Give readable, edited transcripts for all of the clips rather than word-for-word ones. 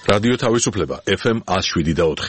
რადიო თავისუფლება FM 107.4.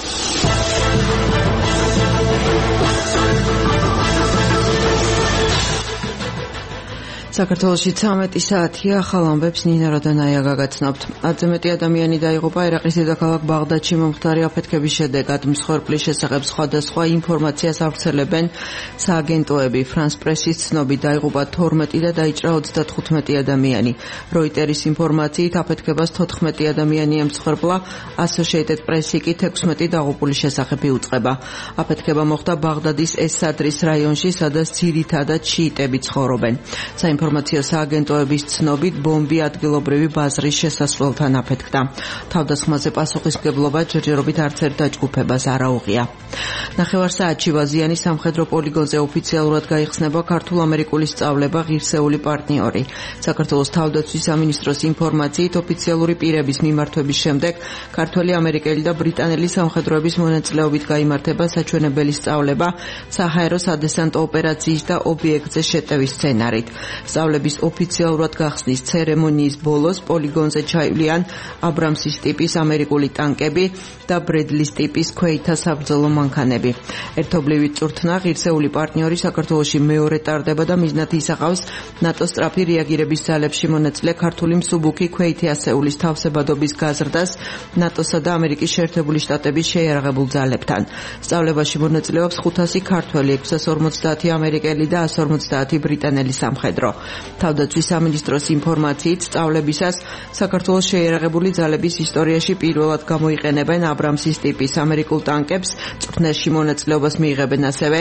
საქართველოში 13 საათია, ახალ ამბებს ნინა როდანაია გაგაცნობთ. 10-ზე მეტი ადამიანი დაიღუპა ერაყის დედაქალაქ ბაღდადში მომხდარი აფეთქების შედეგად. მსხვერპლის შესახებ სხვადასხვა ინფორმაციას ავრცელებენ სააგენტოები. France Press-ის ცნობით დაიღუპა 12 და დაიჭრა 35 ადამიანი. Reuters ინფორმაციით აფეთქებას 14 ადამიანი ემსხვერპლა, Associated Press-ი კი 16 დაღუპული შესახებ იუწყება. აფეთქება მოხდა ბაღდადის ეს-სადრის რაიონში, სადაც ძირითადად შიიტები ცხოვრობენ. საინფორმაციო სააგენტოების ცნობით ბომბი ადგილობრივი ბაზრის შესასვლელთან აფეთქდა. თავდასხმაზე პასუხისმგებლობა ჯერჯერობით არც ერთ დაჯგუფებას არ აუღია. ნახევარსაათში ვაზიანის სამხედრო პოლიგონზე ოფიციალურად გაიხსნება ქართულ-ამერიკული სწავლება ღირსეული პარტნიორი. საქართველოს თავდაცვის სამინისტროს ინფორმაციით ოფიციალური პირების მიმართვების შემდეგ ქართველი, ამერიკელი და ბრიტანელი სამხედროების მონაწილეობით გაიმართება საჩვენებელი სწავლება საჰაერო სადესანტო ოპერაციის და ობიექტზე შეტევის სცენარით. სწავლების ოფიციალურად გახსნის ცერემონიის ბოლოს პოლიგონზე ჩაივლიან აბრამსის ტიპის ამერიკული ტანკები და ბრედლის ტიპის ქვეითა საბრძოლო მანქანები. ერთობლივი წვრთნა ღირსეული პარტნიორი საქართველოში მეორე ტარდება და მიზნად ისახავს ნატოს სწრაფი რეაგირების ძალებში მონაწილე ქართული მსუბუქი ქვეითი ასეულის თავსებადობის გაზრდას ნატოსა და ამერიკის შეერთებული შტატების შეიარაღებულ ძალებთან. სწავლებაში მონაწილეობს 500 ქართველი, 650 ამერიკელი და 150 ბრიტანელი სამხედრო. თავდაცვის სამინისტროს ინფორმაციით სწავლებისას საქართველოს შეიარაღებული ძალების ისტორიაში პირველად გამოიყენებენ აბრამსის ტიპის ამერიკულ ტანკებს, წვრთნაში მონაწილეობას მიიღებენ ასევე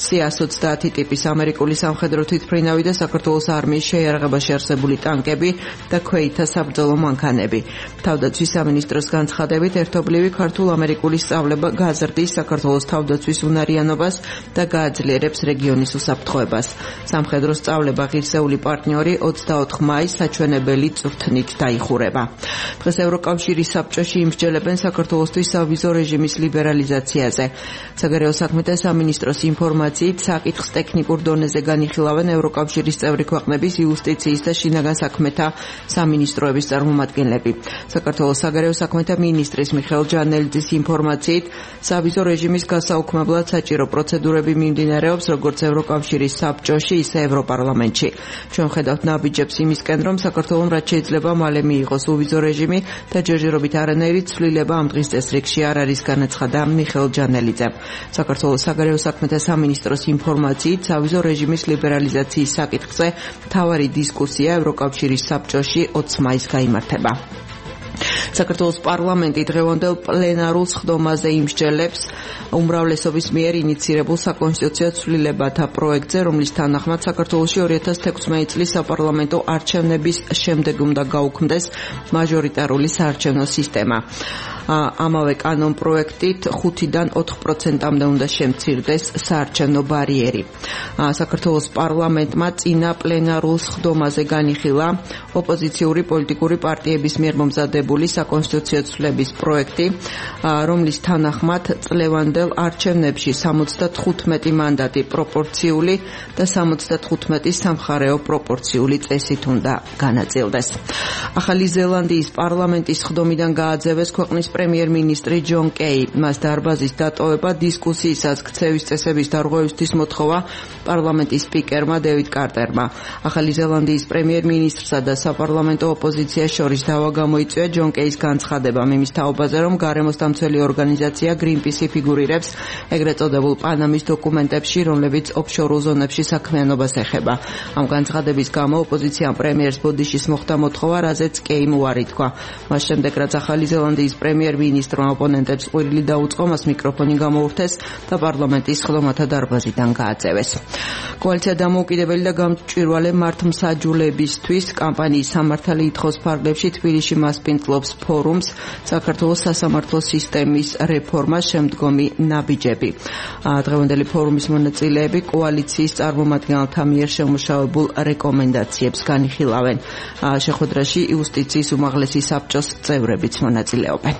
C-130 ტიპის ამერიკული სამხედრო თვითმფრინავი და საქართველოს არმიის შეიარაღებაში არსებული ტანკები და ქვეითა საბრძოლო მანქანები. თავდაცვის სამინისტროს განცხადებით ერთობლივი ქართულ-ამერიკული სწავლება გაზრდის საქართველოს თავდაცვის უნარიანობას და გააძლიერებს რეგიონის უსაფრთხოებას. სამხედრო სწავლება ღირსეული პარტნიორი 24 მაისს საჩვენებელი წვრთნით დაიხურება. დღეს ევროკავშირის საბჭოში იმსჯელებენ საქართველოსთვის სავიზო რეჟიმის ლიბერალიზაციაზე. საგარეო საქმეთა სამინისტროს ინფორმაციით საკითხს ტექნიკურ დონეზე განიხილავენ ევროკავშირის წევრი ქვეყნების იუსტიციის და შინაგან საქმეთა სამინისტროების წარმომადგენლები. საქართველოს საგარეო საქმეთა მინისტრის მიხეილ ჯანელიძის ინფორმაციით სავიზო რეჟიმის გასაუქმებლად საჭირო პროცედურები მიმდინარეობს როგორც ევროკავშირის საბჭოში, ისე ევროპარლამენტში. ჩვენ ხედავთ ნაბიჯებს იმისკენ, რომ საქართველოს რაც შეიძლება მალე მიიღოს უვიზო რეჟიმი და ჯერჯერობით არანაირი ცვლილება ამ დღის წესრიგში არ არის, განაცხადა მიხეილ ჯანელიძემ. საქართველოს საგარეო საქმეთა სამინისტროს ინფორმაციით სავიზო რეჟიმის ლიბერალიზაციის საკითხზე მთავარი დისკუსია ევროკავშირის საბჭოში 20 მაისს გაიმართება. საქართველოს პარლამენტი დღევანდელ პლენარულ სხდომაზე იმსჯელებს უმრავლესობის მიერ ინიცირებულ საკონსტიტუციო ცვლილებათა პროექტზე, რომლის თანახმად საქართველოში 2016 წლის საპარლამენტო არჩევნების შემდეგ უნდა გაუქმდეს მაჟორიტარული საარჩევნო სისტემა. ამავე კანონ პროექტით 5-დან 4%-მდე უნდა შემცირდეს საარჩევნო ბარიერი. საქართველოს პარლამენტმა წინა პლენარულ სხდომაზე განიხილა ოპოზიციური პოლიტიკური პარტიების მიერ მომზადებული საკონსტიტუციო ცვლილების პროექტი, რომლის თანახმად წლევანდელ არჩევნებში 75 მანდატი პროპორციული და 75 სამხარეო პროპორციული წესით უნდა განაწილდეს. ახალი ზელანდიის პარლამენტის სხდომიდან გააძევეს ქვეყნის პრემიერ-მინისტრი ჯონ კეი. მას დარბაზის დატოვება, დისკუსიისას ქცევის წესების დარღვევისთვის მოთხოვა პარლამენტის სპიკერმა დევიდ კარტერმა. ახალი ზელანდიის პრემიერ-მინისტრსა და საპარლამენტო ოპოზიციას შორის დავა გამოიწვია ჯონ კეის განცხადებამ იმის თაობაზე, რომ გარემოს დამცველი ორგანიზაცია Greenpeace ფიგურირებს ეგრეთ წოდებულ პანამის დოკუმენტებში, რომლებიც ოფშორულ ზონებში საქმიანობას ეხება. ამ განცხადების გამო ოპოზიციამ პრემიერს ბოდიშის მოხდა მოთხოვა, რაზეც კეიმ უარი თქვა. მას შემდეგ, რაც ახალი ზელანდიის პრემიერ-მინისტრმა ოპონენტებს ყვირილი დაუწყო, მას მიკროფონი გამოურთეს და პარლამენტის სხდომათა დარბაზიდან გააწევეს. კოალიცია დამოუკიდებელი და გამჭვირვალე მართლმსაჯულებისთვის კამპანიის სამართალი ითხოვს ფარგლებში თბილისში მასპინძლობს ფორუმს საქართველოს სასამართლო სისტემის რეფორმას შემდგომი ნაბიჯები. დღევანდელი ფორუმის მონაწილეები კოალიციის წარმომადგენელთა მიერ შემუშავებულ რეკომენდაციებს განიხილავენ. შეხვედრაში იუსტიციის უმაღლესი საბჭოს წევრებიც მონაწილეობენ.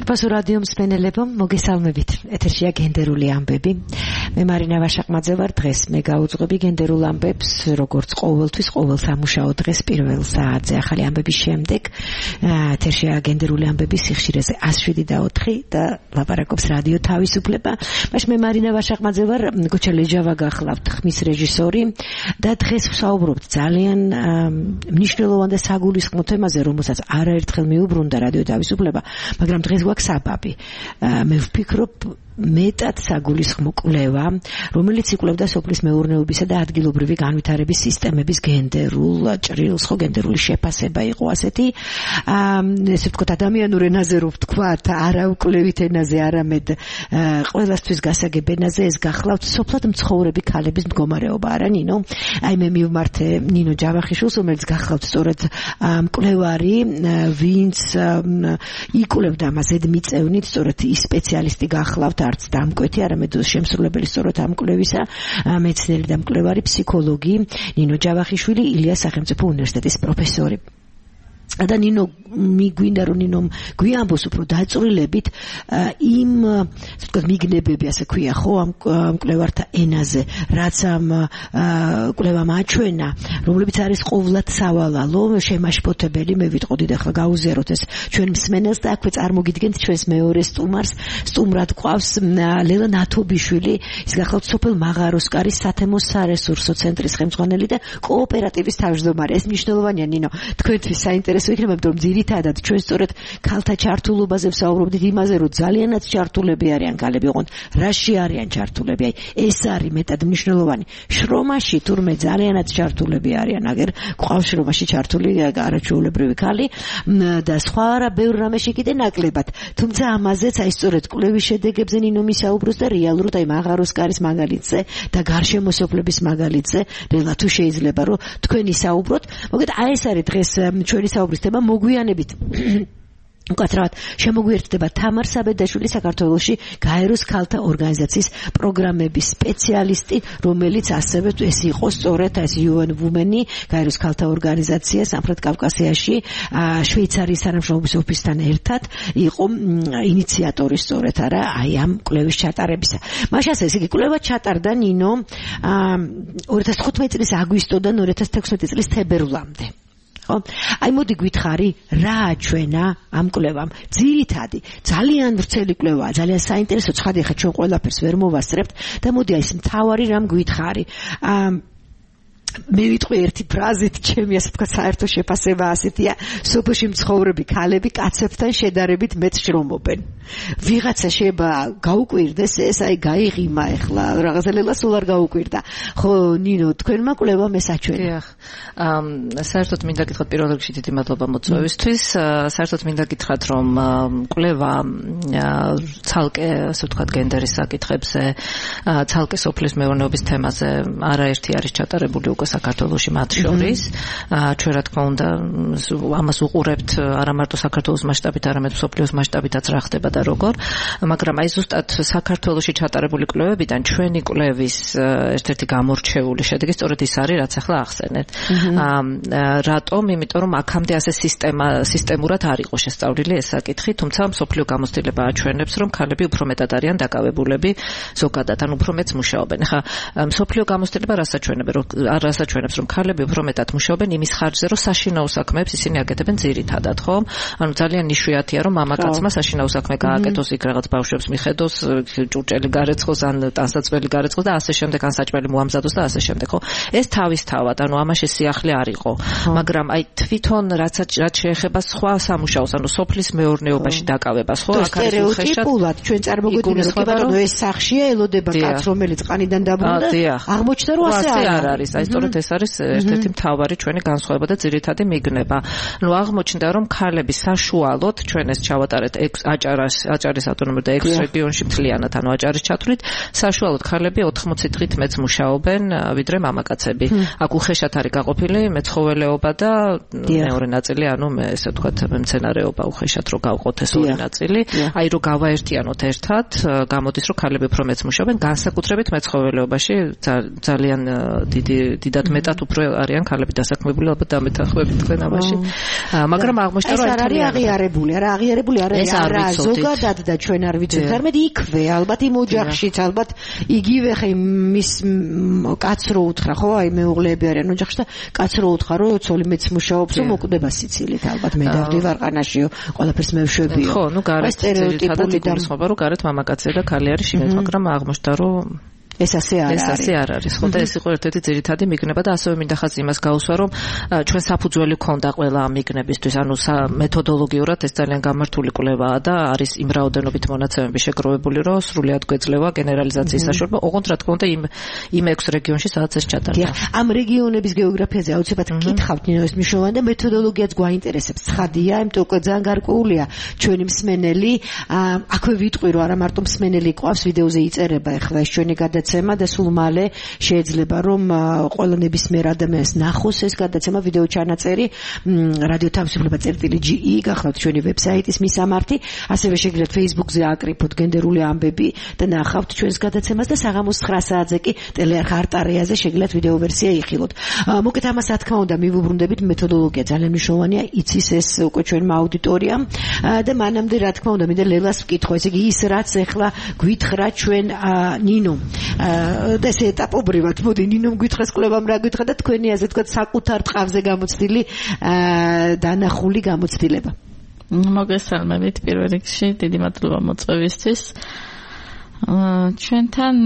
Saharsarpasu radio მსმენელებო, მოგესალმებით. ეთერშია გენდერული ამბები. მე მარინა ვაშაყმაძე ვარ. დღეს მე გავუძღვები გენდერულ ამბებს, როგორც ყოველთვის, ყოველ სამუშაო დღეს პირველ საათზე ახალი ამბების შემდეგ. ეთერშია გენდერული ამბების სიხშირეზე 107.4 და ლაპარაკობს რადიო თავისუფლება. მაშინ მე მარინა ვაშაყმაძე ვარ, გოჩა ლეჯავა გახლავთ, ხმის რეჟისორი და დღეს ვსაუბრობთ ძალიან მნიშვნელოვან და საგულისხმო თემაზე, რომელსაც არაერთხელ მიუბრუნდა რადიო თავისუფლება, მაგრამ დღეს გვაქვს საბაბი. მე ვფიქრობ მეტად საგულისხმო კვლევა, რომელიც იკვლევდა სოფლის მეურნეობისა და ადგილობრივი განვითარების სისტემების გენდერულ ჭრილს, ხო გენდერული შეფასება იყო ასეთი, ესე ვთქვათ, ადამიანურ ენაზე რო ვთქვათ, არა უკვლევით ენაზე, არამედ ყველასთვის გასაგებ ენაზე, ეს გახლავთ სოფლად მცხოვრები ქალების მდგომარეობა, არა ნინო? აი მე მივმართე ნინო ჯავახიშვილს, რომელიც გახლავთ სწორედ მკვლევარი, ვინც იკვლევდა მას ზედმიწევნით, სწორედ ის სპეციალისტი გახლავთ, არც დამკვეთი, არამედ შემსრულებელი სწორედ ამ კვლევისა, მეცნიერი და მკვლევარი ფსიქოლოგი ნინო ჯავახიშვილი, ილიას სახელმწიფო უნივერსიტეტის პროფესორი. და ნინო მიგვინდა რომ ნინომ გვიამბოს უფრო დაწვრილებით იმ ვთქვათ მიგნებები, ასე ქვია ხო, ამ მკვლევართა ენაზე, რაც ამ კვლევამ აჩვენა, რომლებიც არის ყოვლად სავალალო, შემაშფოთებელი. მე ვიტყოდი და ახლა გაუზიაროთ ეს ჩვენ მსმენელს და აქვე წარმოგიდგენთ ჩვენს მეორე სტუმარს. სტუმრად გვყავს ლელა ნათობიშვილი, ის გახლავთ სოფელ მაღაროსკარის სათემო სარესურსო ცენტრის ხელმძღვანელი და კოოპერატივის თავმჯდომარე. ეს მნიშვნელოვანია ნინო თქვენთვის საინტერესო იქნება, რომ ძირითადად ჩვენ სწორედ ქალთა ჩართულობაზე ვსაუბრობდით, იმაზე, რომ ძალიანაც ჩართულები არიან ქალები, ოღონდ რაში არიან ჩართულები. აი ეს არის მეტად მნიშვნელოვანი. შრომაში თურმე ძალიანაც ჩართულები არიან, აგერ გვყავს შრომაში ჩართული არაჩვეულებრივი ქალი და სხვა რა ბევრ რამეში კიდე ნაკლებად. თუმცა ამაზეც აი სწორედ კვლევის შედეგებზე ნინო მისაუბროს და რეალურად აი მაღაროსკარის მაგალითზე და გარშემოსოფლების მაგალითზე, რელა თუ შეიძლება რომ თქვენი საუბროთ. მოგეთ აი ეს არის დღეს ჩვენი საუბრის თემა, მოგვიანებით უკაცრავად შემოგვიერთდება თამარ საბედაშვილი, საქართველოში გაეროს ქალთა ორგანიზაციის პროგრამების სპეციალისტი, რომელიც ასევე ეს იყო სწორედ ეს UN Women-ი, გაეროს ქალთა ორგანიზაცია სამხრეთ კავკასიაში შვეიცარიის თანამშრომლობის ოფისთან ერთად იყო ინიციატორი სწორედ არა აი ამ კვლევის ჩატარებისა. მაშინ ასე იგი კვლევა ჩატარდა ნინო 2015 წლის აგვისტოდან 2016 წლის თებერვლამდე. აი მოდი გითხარი რა აჩვენა ამ კვლევამ. ძირითადი ძალიან ვრცელი კვლევაა, ძალიან საინტერესო, ცხადი ხა ჩვენ ყველაფერს ვერ მოვასწრებთ და მოდი აი ეს მთავარი რამ გითხარი. მე ვიტყვი ერთი ფრაზით, ჩემი ასე ვთქვათ საერთო შეფასება ასეთია, სოფელში მცხოვრები ქალები კაცებთან შედარებით მეტ შრომობენ. ვიღაცა შეიძლება გაუკვირდეს ეს, აი გაიღიმა ახლა რაღაცა ლელა სულ არ გაუკვირდა. ხო ნინო, თქვენმა კვლევამ ეს აჩვენა. საერთოდ მინდა გითხრათ პირველ რიგში დიდი მადლობა მოწვევისთვის. საერთოდ მინდა გითხრათ რომ კვლევა ცალკე ასე ვთქვათ გენდერის საკითხებზე, ცალკე სოფლის მეურნეობის თემაზე არაერთი არის ჩატარებული უკვე საქართველოში მათ შორის. ჩვენ რა თქმა უნდა ამას უყურებთ არა მარტო საქართველოს მასშტაბით, არამედ მსოფლიოს მასშტაბითაც რა ხდება და როგორ, მაგრამ აი ზუსტად საქართველოში ჩატარებული კვლევებიდან ჩვენი კვლევის ერთ-ერთი გამორჩეული შედეგი სწორედ ის არის, რაც ახლა ახსენეთ. რატომ? იმიტომ რომ აქამდე ასე სისტემურად არ იყო შესწავლილი ეს საკითხი, თუმცა მსოფლიო გამოცდილება აჩვენებს, რომ ქალები უფრო მეტად არიან დაკავებულები ზოგადად, ან უფრო მეტს მუშაობენ. ახლა მსოფლიო გამოცდილება რასაც აჩვენებს, რომ ქალები უფრო მეტად მუშაობენ იმის ხარჯზე, რომ საშინაო საქმეებს ისინი აკეთებენ ძირითადად, ხო? ანუ ძალიან იშვიათია, რომ მამაკაცმა საშინაო საქმე გააკეთოს, იქ რაღაც ბავშვებს მიხედოს, ჭურჭელი გარეცხოს, ან ტანსაცმელი გარეცხოს და ასე შემდეგ, ან საჭმელი მოამზადოს და ასე შემდეგ, ხო? ეს თავისთავად, ანუ ამაში სიახლე არ იყო, მაგრამ აი თვითონ რაც შეეხება სხვა სამუშაოს, ანუ სოფლის მეურნეობაში დაკავებას, ხო? აქ არის სტერეოტიპულად ჩვენ წარმოგვიდგენთ, რომ ბატონო ეს სახშია, ელოდება კაცს, რომელიც ყანიდან დაბრუნდა, აღმოჩნდა რომ ასე არ არის. აი სწორედ ეს არის ერთ-ერთი მთავარი ჩვენი განსხვავება და ძირითადი მიგნება. ნუ აღმოჩნდა რომ ქალები საშუალოდ ჩვენ ეს ჩავატარეთ აჭარის ავტონომიურ და 6 რეგიონში მთლიანად, ანუ აჭარის ჩათვლით, საშუალოდ ქალები 80 დღით მეც მუშაობენ ვიდრე მამაკაცები. აქ უხეშად არის გაყოფილი მეცხოველეობა და მეორე ნაწილი, ანუ ესე ვთქვათ მცენარეობა უხეშად რო გავყოთ ეს ორი ნაწილი. აი რო გავაერთიანოთ ერთად, გამოდის რომ ქალები უფრო მეც მუშაობენ, განსაკუთრებით მეცხოველეობაში ძალიან დიდი დიდად მეტად უფრო არიან ქალები დასაქმებული, ალბათ დამეთანხმებით თქვენ ამაში. მაგრამ აღმოჩნდა რომ ეს არის აღიარებული, არა ზოგადად და ჩვენ არ ვიცით, თორმეტ იქვე, ალბათ იმ ოჯახშიც, ალბათ იგივე ხე მის კაცს რო უთხრა, ხო, აი მეუღლეები არიან ოჯახში და კაცს რო უთხრა, რომ ცოლი მეც მუშაობს, რომ მოკვდება სიცილით, ალბათ მე დავდივარ ყანაშიო, ყველაფერს მე ვშვებიო. ხო, ნუ გარეთ სტერეოტიპული გულისხმობა, რომ გარეთ მამაკაცია და ქალი არის შიგნით, მაგრამ აღმოჩნდა რომ ეს ასე არ არის. ხო და ეს იყო ერთ-ერთი ძირითადი მიგნება და ასევე მინდა ხაზი იმას გაუსვა, რომ ჩვენ საფუძველი ქონდა ყველა ამ მიგნებისთვის, ანუ მეთოდოლოგიურად ეს ძალიან გამართული კვლევაა და არის იმ რაოდენობით მონაცემები შეგროვებული, რომ სრულად გვეძლევა გენერალიზაციის საშუალება, ოღონდ რა თქმა უნდა იმ 6 რეგიონში სადაც ეს ჩატარდა. ამ რეგიონების გეოგრაფიაზე აუცილებლად გითხავთ, ნინო, ეს მნიშვნელოვანი და მეთოდოლოგიაც გვაინტერესებს. ცხადია, იმიტომ რომ ძალიან გარკვეულია ჩვენი მსმენელი, აქვე ვიტყვი რომ არა მარტო მსმენელი ყავს, ვიდეოზე იწერება ახლა ეს ჩვენი გადაცემა და სულ მალე შეიძლება რომ ყველა ნებისმიერ ადამიანს ნახოს ეს გადაცემა ვიდეო ჩანაწერი რადიო თავისუფლება.ge გახლავთ ჩვენი ვებსაიტის მისამართი, ასევე შეგიძლიათ Facebook-ზე აკრიფოთ გენდერული ამბები და ნახავთ ჩვენს გადაცემას და საღამოს 9 საათზე კი ტელეარხ არტარიაზე შეგიძლიათ ვიდეო ვერსია იხილოთ. მოკეთ ამას რა თქმა უნდა მივუბრუნდებით, მეთოდოლოგია ძალიან მნიშვნელოვანია, იცის ეს უკვე ჩვენმა აუდიტორიამ და მანამდე რა თქმა უნდა მინდა ლელას ვკითხო, ესე იგი ის რაც ახლა გვითხრა ჩვენ ნინო და ეს ეტაპობრივად მოდი ნინომ გითხრას კვლევამ რა გითხრა და თქვენი ასე თქვა საკუთარ ტყავზე გამოცდილი დანახული გამოცდილება. მოგესალმებით პირველ რიგში, დიდი მადლობა მოწვევისთვის. ჩვენთან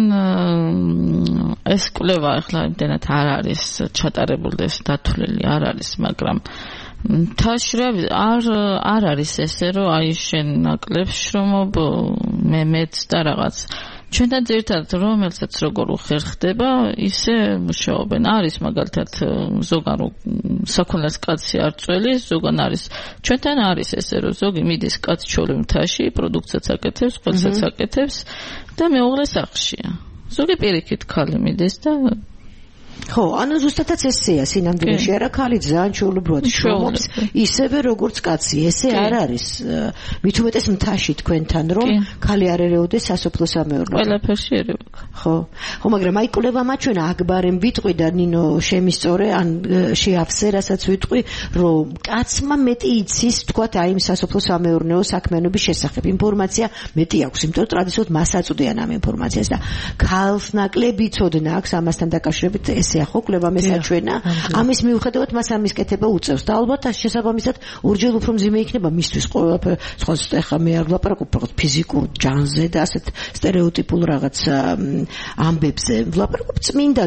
ეს კვლევა ახლა იმდენად არ არის ჩატარებული და დათვლილი არ არის, მაგრამ თაშრები არ არის ესე რომ აი შენ ნაკლებს შრომობ მეც და რაღაც ჩვენთან ერთად რომელსაც როგორ უხერხდება ისე მუშაობენ. არის მაგალითად ზოგან საქონელს კაცი არ წველის, ზოგან არის ჩვენთან არის ესე რომ ზოგი მიდის კაც ჩოლი მთაში, პროდუქციაც აკეთებს, ყველსაც აკეთებს და მეუღლე სახლშია. ზოგი პირიქით ქალი მიდის და ხო, ანუ ზუსტადაც ესეა, სინამდვილეში არა ქალი ძალიან ჩვეულებრივად შრომობს, ისევე როგორც კაცი. ესე არ არის. მით უმეტეს მთაში თქვენთან, რომ ქალი არ ერეოდეს სასოფლო-სამეურნეო. ყველაფერში ერევა. ხო, მაგრამ აი კვლევა მაჩვენა აქბარემ ვიტყვი და ნინო შემისწორე, ან შეავსე, რასაც ვიტყვი, რომ კაცმა მეტი იცის, თქვათ, აი იმ სასოფლო-სამეურნეო საქმიანობის შესახებ. ინფორმაცია მეტი აქვს, იმიტომ რომ ტრადიციულად მას აწვდიან ამ ინფორმაციას და ქალს ნაკლები ცოდნა აქვს ამასთან დაკავშირებით ესე ხო კვლევა მესაჩვენა. ამის მიუხედავად მას ამის კეთება უწევს და ალბათ შესაბამისად ორჯერ უფრო მძიმე იქნება მისთვის ყველაფერი. სხვა ახლა მე არ ვლაპარაკობ ფחות ფიზიკურ ჯანზე და ასეთ სტერეოტიპულ რაღაც ამბებზე. ვლაპარაკობ წმინდა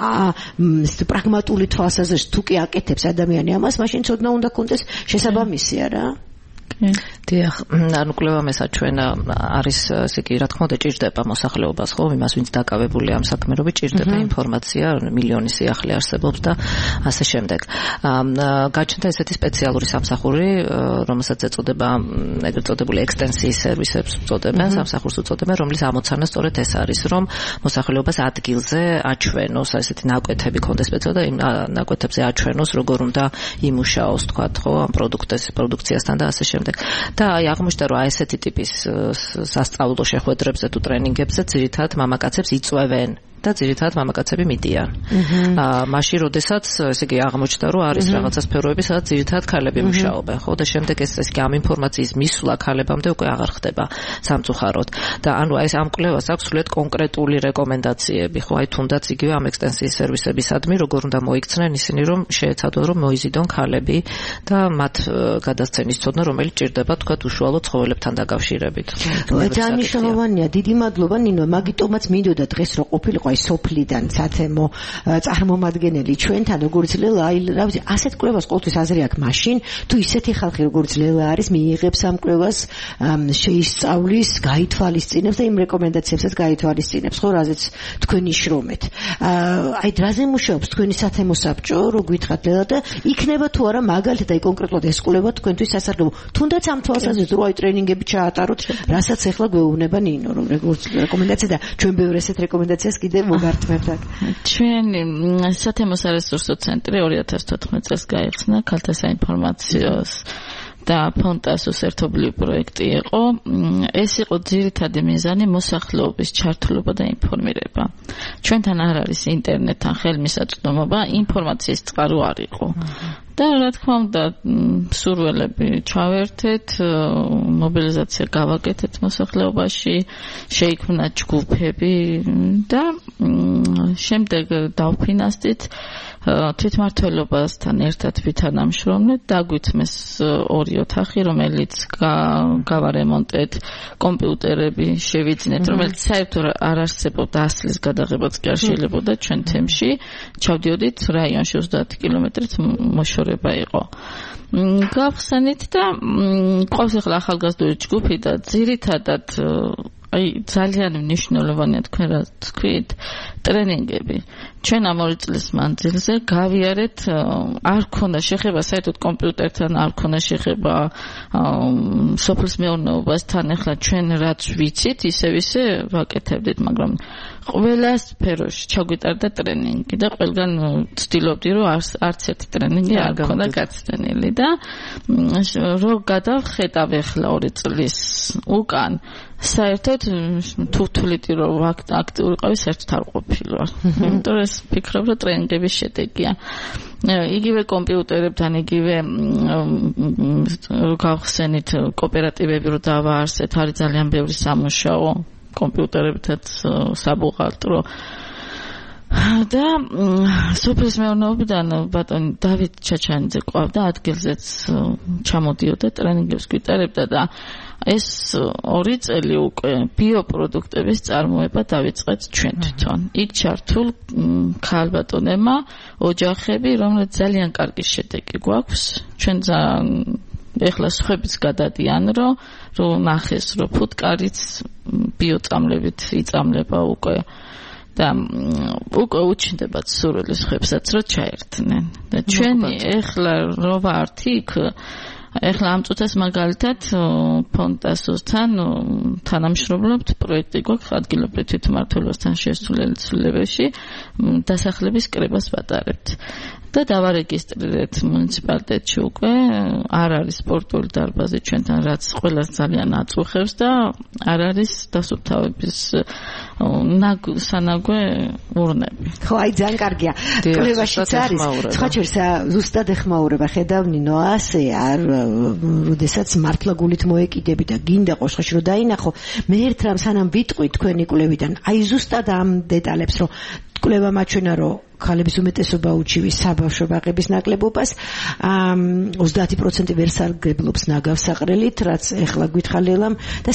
პრაგმატული თვალსაზრისით თუ კი აკეთებს ადამიანი ამას, მაშინ ცოდნა უნდა კონდეს შესაბამისი არა? დიახ, ანუ კვლევა მესაჩვენა არის ესე იგი რა თქმა უნდა ჭირდება მოსახლეობას, ხო, იმას ვინც დაკავებული ამ საქმიანობით ჭირდება ინფორმაცია, მილიონი სიახლე არსებობს და ასე შემდეგ. გაჩნდა ესეთი სპეციალური სამსახური, რომელსაც ეწოდება ეგრეთ წოდებული ექსტენსიის სერვისებს უწოდებენ, სამსახურს უწოდებენ, რომლის ამოცანა სწორედ ეს არის, რომ მოსახლეობას ადგილზე აჩვენოს, ესეთი ნაკვეთები ქონდეს სპეციალურად და იმ ნაკვეთებზე აჩვენოს, როგორ უნდა იმუშაოს, თქვათ, ხო, ამ პროდუქციასთან და ასე შემდეგ. და აი აღმოჩნდა რომ ესეთი ტიპის სასწავლო შეხვედრებზე თუ ტრენინგებზე ძირითადად მამაკაცებს იწვევენ და ძირითადად მამაკაცები მიდიან. მაშინ როდესაც ესე იგი აღმოჩნდა რომ არის რაღაცა სფეროები, სადაც ძირითადად ქალები მუშაობენ, ხო და შემდეგ ეს კი ამ ინფორმაციის მისვლა ქალებამდე უკვე აღარ ხდება სამწუხაროდ. და ანუ ეს ამ კვლევას აქვს სრულიად კონკრეტული რეკომენდაციები, ხო, აი თუნდაც იგივე ამ ექსტენსიის სერვისებისადმი როგორ უნდა მოიქცნენ ისინი, რომ შეეცადონ რომ მოიზიდონ ქალები და მათ გადასცენის ცოდნა, რომელიც ჭირდება თქვა უშუალო ცხოველებთან დაკავშირებით. ძალიან მნიშვნელოვანია. დიდი მადლობა ნინო, მაგიტომაც მინდოდა დღეს რომ ყოფილიყო სოფლიდან სათემო წარმომადგენელი ჩვენთან როგორც ლელა, აი რა ვიცი, ასეთ კვლევას ყოველთვის აზრი აქვს მაშინ, თუ ისეთი ხალხი როგორც ლელა არის, მიიღებს ამ კვლევას, შეისწავლის, გაითვალისწინებს და იმ რეკომენდაციებსაც გაითვალისწინებს, ხო, რაზეც თქვენი შრომეთ. აი დრაზე მუშაობს თქვენი სათემო საბჭო, რო გითხრათ ლელა და იქნება თუ არა მაგალითად აი კონკრეტულად ეს კვლევა თქვენთვის სასარგებლო. თუნდაც ამ თვალსაზრისით რო აი ტრენინგები ჩაატაროთ, რასაც ახლა გვეუბნება ნინო, რომ როგორც რეკომენდაცია და ჩვენ ბევრ ესეთ რეკომენდაციას კიდე მოგართმევთ. ჩვენი სათემო სარესურსო ცენტრი 2014 წელს გაიხსნა ქალთა საინფორმაციო და ფონტასოს ერთობლივი პროექტი იყო. ეს იყო ძირითადი მიზანი მოსახლეობის ჩართულობა და ინფორმირება. ჩვენთან არ არის ინტერნეტთან ხელმისაწვდომობა, ინფორმაციის წყარო არ იყო. და რა თქმა უნდა, სურველები ჩავერთეთ, მობილიზაცია გავაკეთეთ მოსახლეობაში, შეიქმნა ჯგუფები და შემდეგ დავფინანსდით თვითმმართველობასთან ერთად ვითანამშრომლეთ, დაგვიწმეს 2 ოთახი, რომელიც გავარემონტეთ, კომპიუტერები შევიძინეთ, რომელიც საერთოდ არ არსებობდა, ასლის გადაღებაც კი არ შეიძლებოდა ჩვენ თემში. ჩავდიოდით რაიონში 30 კილომეტრით მოშორება იყო. გავხსენით და ყავს ახლა ახალგაზრდული ჯგუფი და ძირითადად ძალიან მნიშვნელოვანია თქვენ რა თქვით ტრენინგები. ჩვენ ამ 2 წლის მანძილზე გავიარეთ, არ ქონდა შეხება საერთოდ კომპიუტერთან, არ ქონდა შეხება სოფლის მეურნეობასთან. ახლა ჩვენ რაც ვიცით, ისე ვაკეთებდით, მაგრამ ყველა სფეროში ჩაგვიტარდა ტრენინგი და ყველგან ვცდილობდი, რომ არც ერთი ტრენინგი არ ქონდა გაცდენილი და რო გადავხედავ ახლა 2 წლის უკან საერთოდ თვითვლიტი რომ აქტიური ყავი საერთოდ არ ყოფილვარ. იმიტომ რომ ფიქრობ რომ ტრენინგების შედეგია. იგივე კომპიუტერებთან, იგივე გავხსენით კოოპერატივები რო დავაარსეთ, არის ძალიან ბევრი სამუშაო კომპიუტერებითაც საბუღალტრო. და სოფლის მეურნეობიდან ბატონი დავით ჩაჩანიძე ყავდა, ადგილზეც ჩამოდიოდა, ტრენინგებს გვიტარებდა და ეს 2 წელი უკვე ბიოპროდუქტების წარმოება დავიწყეთ ჩვენ თვითონ. იქ ჩართულ ქალბატონებმა ოჯახები, რომლებიც ძალიან კარგი შედეგი გვაქვს. ჩვენ ეხლა სხვებიც გადადიან, რომ ნახეს, რომ ფუტკარიც ბიოწამლებით იწამლება უკვე. და უკვე უჩნდებათ სურვილი სხვებსაც რომ ჩაერთნენ. და ჩვენი ეხლა რო ვართ იქ, ეხლა ამ წუთას მაგალითად ფონტასოსთან თანამშრომლობთ, პროექტი გვაქვს ადგილობრივ თვითმმართველობასთან შესულელი ცვლილებებში, დასახლების კრებას ვატარებთ. და დავარეგისტრირეთ მუნიციპალიტეტში უკვე, არ არის სპორტული დარბაზი ჩვენთან, რაც ყველას ძალიან აწუხებს და არ არის დასუფთავების სანაგვე ურნები. ხო, აი ძალიან კარგია. კვლევაშიც არის. სხვაჩერს ზუსტად ეხმაურება ხედავ ნინო ასე არ როდესაც მართლა გულით მოეკიდები და გინდა ყოშხაში რომ დაინახო, მე ერთ რამ სანამ ვიტყვი თქვენი კვლევიდან, აი ზუსტად ამ დეტალებს რომ კვლევა მაჩვენა რომ ქალების უმეტესობა უჩივის საბავშვო ბაღების ნაკლებობას, 30% ვერ სარგებლობს ნაგავსაყრელით, რაც ეხლა გითხალელამ და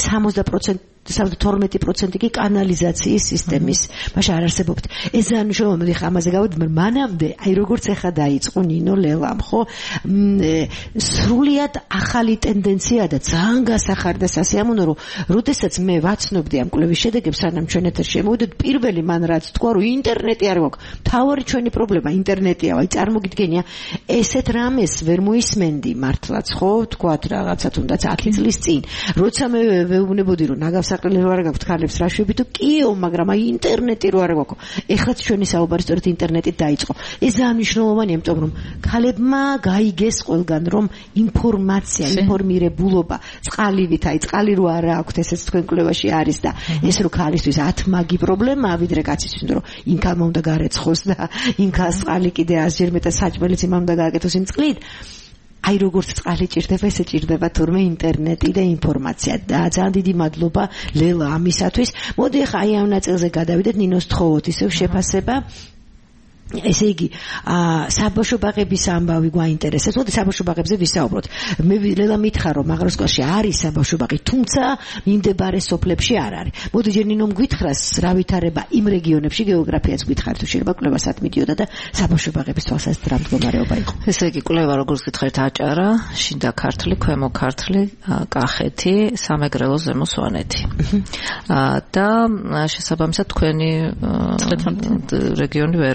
72% კი კანალიზაციის სისტემის მაშინ არ არსებობთ. ეს ძალიან მნიშვნელოვანია, ხა ამაზე გავდივარ, მანამდე, აი როგორც ეხა დაიწყო ნინო ლელამ, ხო? სრულიად ახალი ტენდენცია და ძალიან გასახარდა სასიამოვნო, რომ როდესაც მე ვაცნობდი ამ კვლევის შედეგებს, სანამ ჩვენ ეთერში შემოვიდეთ, პირველი მან რაც თქვა, რომ ინტერნეტი არ გვაქვს. თავი ჩვენი პრობლემა ინტერნეტია, აი წარმოგიდგენია, ესეთ რამეს ვერ მოისმენდი მართლაც, ხო? თქვათ რაღაცა თუნდაც 10 წლის წინ, როცა მე ვეუბნებოდი, რომ ნაგავსაყრელი რო არ გაქვთ ქალებს რა შვებითო, კიო, მაგრამ აი ინტერნეტი რო არ გაქვთ. ეხლაც ჩვენი საუბარი სწორედ ინტერნეტით დაიწყო. ეს ძალიან მნიშვნელოვანია, იმიტომ რომ ქალებმა გაიგეს ყველგან, რომ ინფორმაცია, ინფორმირებულობა, წყალივით, აი წყალი რო არა აქვთ, ესეც თქვენ კვლევაში არის და ეს რო ქალისთვის 10 მაგი პრობლემაა, ვიდრე კაცისთვის, რომ იმ ქალმა უნდა გარეცხოს და იმ ქალს წყალი კიდე 100-ჯერ მეტად საჭმელიც იმამ უნდა გააკეთოს იმ წყლით. აი როგორც წყალი ჭირდება, ესე ჭირდება თურმე ინტერნეტი და ინფორმაცია. და ძალიან დიდი მადლობა ლელა ამისათვის. მოდი ახლა აი ამ ნაწილზე გადავიდეთ, ნინოს თხოვოთ ისევ შეფასება. ესე იგი, საბავშვო ბაღების ამბავი გვაინტერესებს. მოდი საბავშვო ბაღებზე ვისაუბროთ. მე ლელა მითხრა, რომ მაღაროსკოში არის საბავშვო ბაღი, თუმცა მიმდებარე სოფლებში არ არის. მოდი ჯერ ნინომ გითხრას, რა ვითარება იმ რეგიონებში, გეოგრაფიაც გითხარით, თუ შეიძლება კვლევასად მიდიოდა და საბავშვო ბაღების თვალსაზრისით რა მდგომარეობა იყო. ესე იგი, კვლევა როგორც გითხარით, აჭარა, შიდა ქართლი, ქვემო ქართლი, კახეთი, სამეგრელო, ზემო სვანეთი. და შესაბამისად თქვენი რეგიონი ვერ მოხვდა.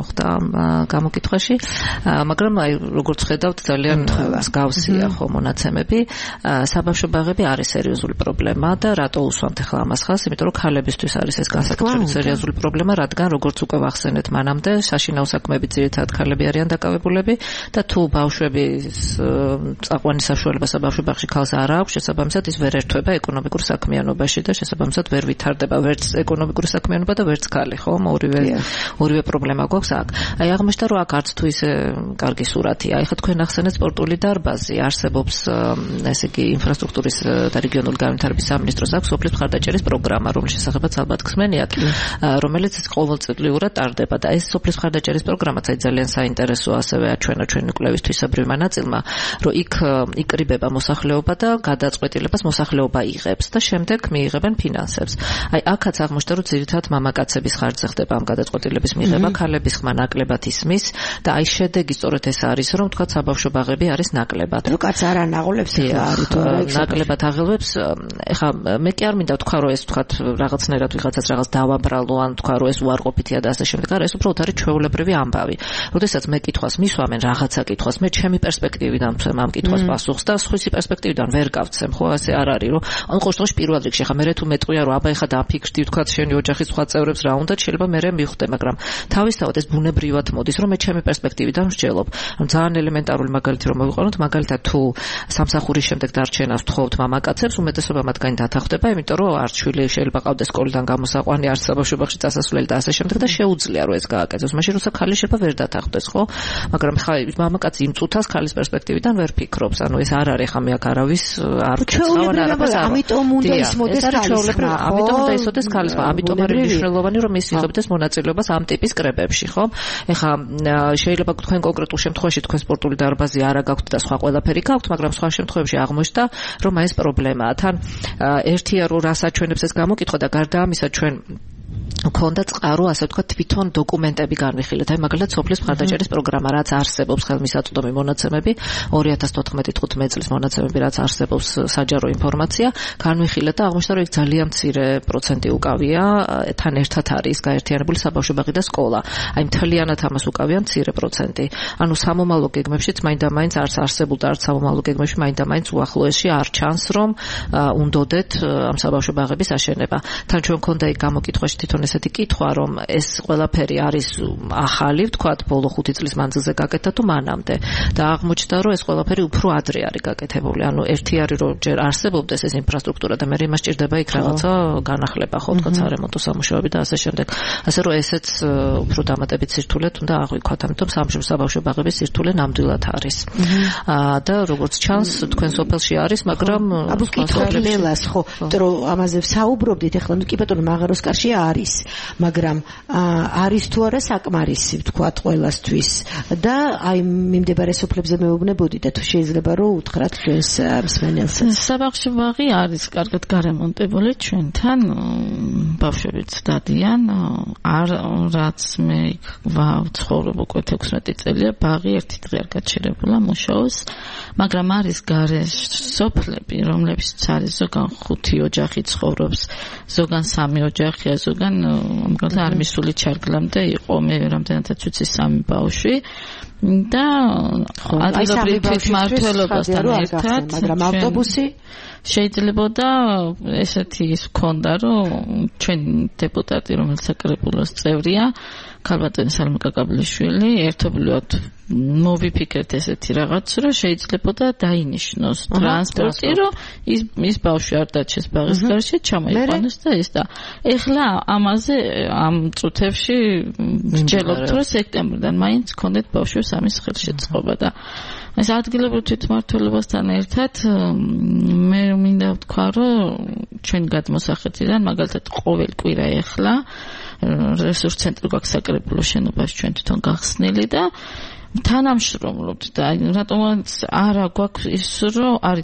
მოხდა გამოკითხვაში, მაგრამ აი როგორც ხედავთ ძალიან მსგავსია ხო მონაცემები. საბავშვო ბაღები არის სერიოზული პრობლემა და რატო უსვამთ ახლა ამას ხაზს? იმიტომ რომ ქალებისთვის არის ეს განსაკუთრებით სერიოზული პრობლემა, რადგან როგორც უკვე ვახსენეთ მანამდე, საშინაო საქმეები ძირითადად ქალები არიან დაკავებულები და თუ ბავშვების წაყვანის საშუალება საბავშვო ბაღში ქალს არ აქვს, შესაბამისად ის ვერ ერთვება ეკონომიკურ საქმიანობაში და შესაბამისად ვერ ვითარდება ვერც ეკონომიკური საქმიანობა და ვერც ქალი, ხო? ორივე პრობლემა გვაქვს აქ. აი აღმოჩნდა რომ აქ არც თუ ისე კარგი სურათია. აი ხა თქვენ ახსენეთ სპორტული დარბაზი, არსებობს ესე იგი ინფრასტრუქტურის და რეგიონული განვითარების სამინისტროს აქვს სოფლის მხარდაჭერის პროგრამა, რომლის შესახებაც ალბათ ხსმენიათ, რომელიც ყოველწლიურად ტარდება და ეს სოფლის მხარდაჭერის პროგრამაც აი ძალიან საინტერესოა ასევე ჩვენი კვლევის თვისებრივმა ნაწილმა, რომ იქ იკრიბება მოსახლეობა და გადაწყვეტილებას მოსახლეობა იღებს და შემდეგ მიიღებენ ფინანსებს. აი აქაც აღმოჩნდა რომ ძირითადად მამაკაცების ხარჯზე ხდება ამ გადაწყვეტილების მიღება, ქალების ხმა ნაკლებად ისმის და აი შედეგი სწორედ ეს არის, რომ თქვა საბავშვო ბაღები არის ნაკლებად. რო კაც არ ანაღოლებს ახლა არის თუ არა ნაკლებად აღელვებს. ეხლა მე კი არ მინდა ვთქვა რომ ეს თქვა რაღაცნაირად ვიღაცას რაღაც დავაბრალო ან თქვა რომ ეს უარყოფითია და ასე შემდეგ. არა, ეს უბრალოდ არის ჩვეულებრივი ამბავი. როდესაც მე კითხვას მისვამენ რაღაცა კითხვას, მე ჩემი პერსპექტივიდან ვცემ ამ კითხვას პასუხს და სხვისი პერსპექტივიდან ვერ გავცემ, ხო ასე არ არის რომ ან ყოველ შემთხვევაში პირველ რიგში ხა მე თუ მეტყვია რომ აბა ეხა დაფიქრდი თქვა შენი ოჯახის სხვა წევრებს რა უნდა შეიძლება მე მივხვდე, მაგრამ თავისთავად ეს ბუნებრივად მოდის რომ მე ჩემი პერსპექტივიდან ვსჯელობ. რომ ძალიან ელემენტარული მაგალითი რომ მოვიყვანოთ, მაგალითად თუ სამსახურის შემდეგ დარჩენას ვთხოვთ მამაკაცებს, უმეტესობა მათგანი დათანხმდება, იმიტომ რომ არც შვილი შეიძლება ყავდეს სკოლიდან გამოსაყვანი, არც საბავშვო ბაღში წასასვლელი და ასე შემდეგ და შეუძლია რომ ეს გააკეთოს. მაშინ როცა ქალი შეიძლება ვერ დათანხმდეს, ხო? მაგრამ ხა მამაკაცი იმ წუთას ქალის პერსპექტივიდან ვერ ფიქრობს. ანუ ეს არ არის ხა მე აქ არავის არ ვქეცავ არაფერს. ამიტომ უნდა ისმოდეს ქალის ხმა. ამიტომ უნდა ისმოდეს ქალის ხმა. ამიტომ არის მნიშვნელოვანი რომ ის იღებდეს მონაწილეობას ამ ტიპის კრებებში, ხო? ეხა შეიძლება თქვენ კონკრეტულ შემთხვევაში თქვენ სპორტული დარბაზი არა გაქვთ და სხვა ყველაფერი გაქვთ, მაგრამ სხვა შემთხვევებში აღმოჩნდა რომ ეს პრობლემაა. თან ერთია რომ რას აჩვენებს ეს გამოკითხვა და გარდა ამისა ჩვენ ქონდა წყარო, ასე ვთქვათ, თვითონ დოკუმენტები განვიხილეთ. აი მაგალითად სოფლის მხარდაჭერის პროგრამა, რაც არსებობს ხელმისაწვდომი მონაცემები, 2014-15 წლის მონაცემები, რაც არსებობს საჯარო ინფორმაცია, განვიხილეთ და აღმოჩნდა, რომ იქ ძალიან მცირე პროცენტი უკავია, თან ერთად არის გაერთიანებული საბავშვო ბაღი და სკოლა. აი მთლიანად ამას უკავია მცირე პროცენტი. ანუ სამომავლო გეგმებშიც მაინდა-მაინც არც არსებულ და არც სამომავლო გეგმებში მაინდა-მაინც უახლოესი არ ჩანს, რომ უნდოდეთ ამ საბავშვო ბაღების აშენება. თან ჩვენ ქონდა იქ გამოკითხვაში თვითონ ესეთი კითხვა, რომ ეს ყველაფერი არის ახალი, ვთქვათ, ბოლო 5 წლის მანძილზე გაკეთდა თუ მანამდე. და აღმოჩნდა, რომ ეს ყველაფერი უფრო ადრე არის გაკეთებული. ანუ ერთი არის, რომ ჯერ არსებობდეს ეს ინფრასტრუქტურა და მე იმას ჭირდება იქ რაღაცა განახლება, ხო, თქვათ, სარემონტო სამუშაოები და ასე შემდეგ. ასე რომ ესეც უფრო დამატებით სირთულეთ უნდა აღვიქვათ, ამიტომ საბავშვო ბაღების სირთულე ნამდვილად არის. და როგორც ჩანს, თქვენ სოფელში არის, მაგრამ აბუ კითხულელას, ხო, რომ ამაზე ვსაუბრობდით, ეხლა კი ბატონო მაღაროსკარში არის, მაგრამ არის თუ არა საკმარისი, ვთქვათ, ყველასთვის და აი მიმდებარე სოფლებზე მეუბნებოდი და თუ შეიძლება რომ უთხრათ ჩვენს მსმენელს. საბავშვო ბაღი არის კარგად გარემონტებული ჩვენთან, ბავშვებიც დადიან, არ რაც მე ვცხოვრობ უკვე 16 წელია, ბაღი ერთი დღე არ გაჩერებულა მუშაობს, მაგრამ არის გარეშ სოფლები, რომლებიც არის ზოგან 5 ოჯახი ცხოვრობს, ზოგან 3 ოჯახია, ზოგან მაგალითად არ მისული ჩარგლამდე იყო მე რამდენადაც ვიცი 3 ბავშვი და ადგილობრივი თვითმმართველობასთან ერთად, მაგრამ ავტობუსი შეიძლება და ესეთი ის ქონდა, რომ ჩვენ დეპუტატი, რომელიც საკრებულოს წევრია, ქალბატონი სალმა კაკაბლიშვილი, ერთობლივად მოვიფიქრეთ ესეთი რაღაც, რომ შეიძლება და დაინიშნოს ტრანსპორტი, რომ ის ბავშვი არ დაჩეს ბაღის გარშე, ჩამოიყვანოს და ეს და ეხლა ამაზე ამ წუთებში ვსჯელობთ, რომ სექტემბრიდან მაინც გქონდეთ ბავშვებს ამის ხელშეწყობა და ეს ადგილობრივ თვითმმართველობასთან ერთად მე მინდა ვთქვა, რომ ჩვენ გადმოსახეთიდან მაგალითად ყოველ კვირა ეხლა რესურს ცენტრი გვაქვს საკრებულოს შენობაში ჩვენ თვითონ გახსნილი და თანამშრომლობთ და რატომაც არა გვაქვს ის რომ არის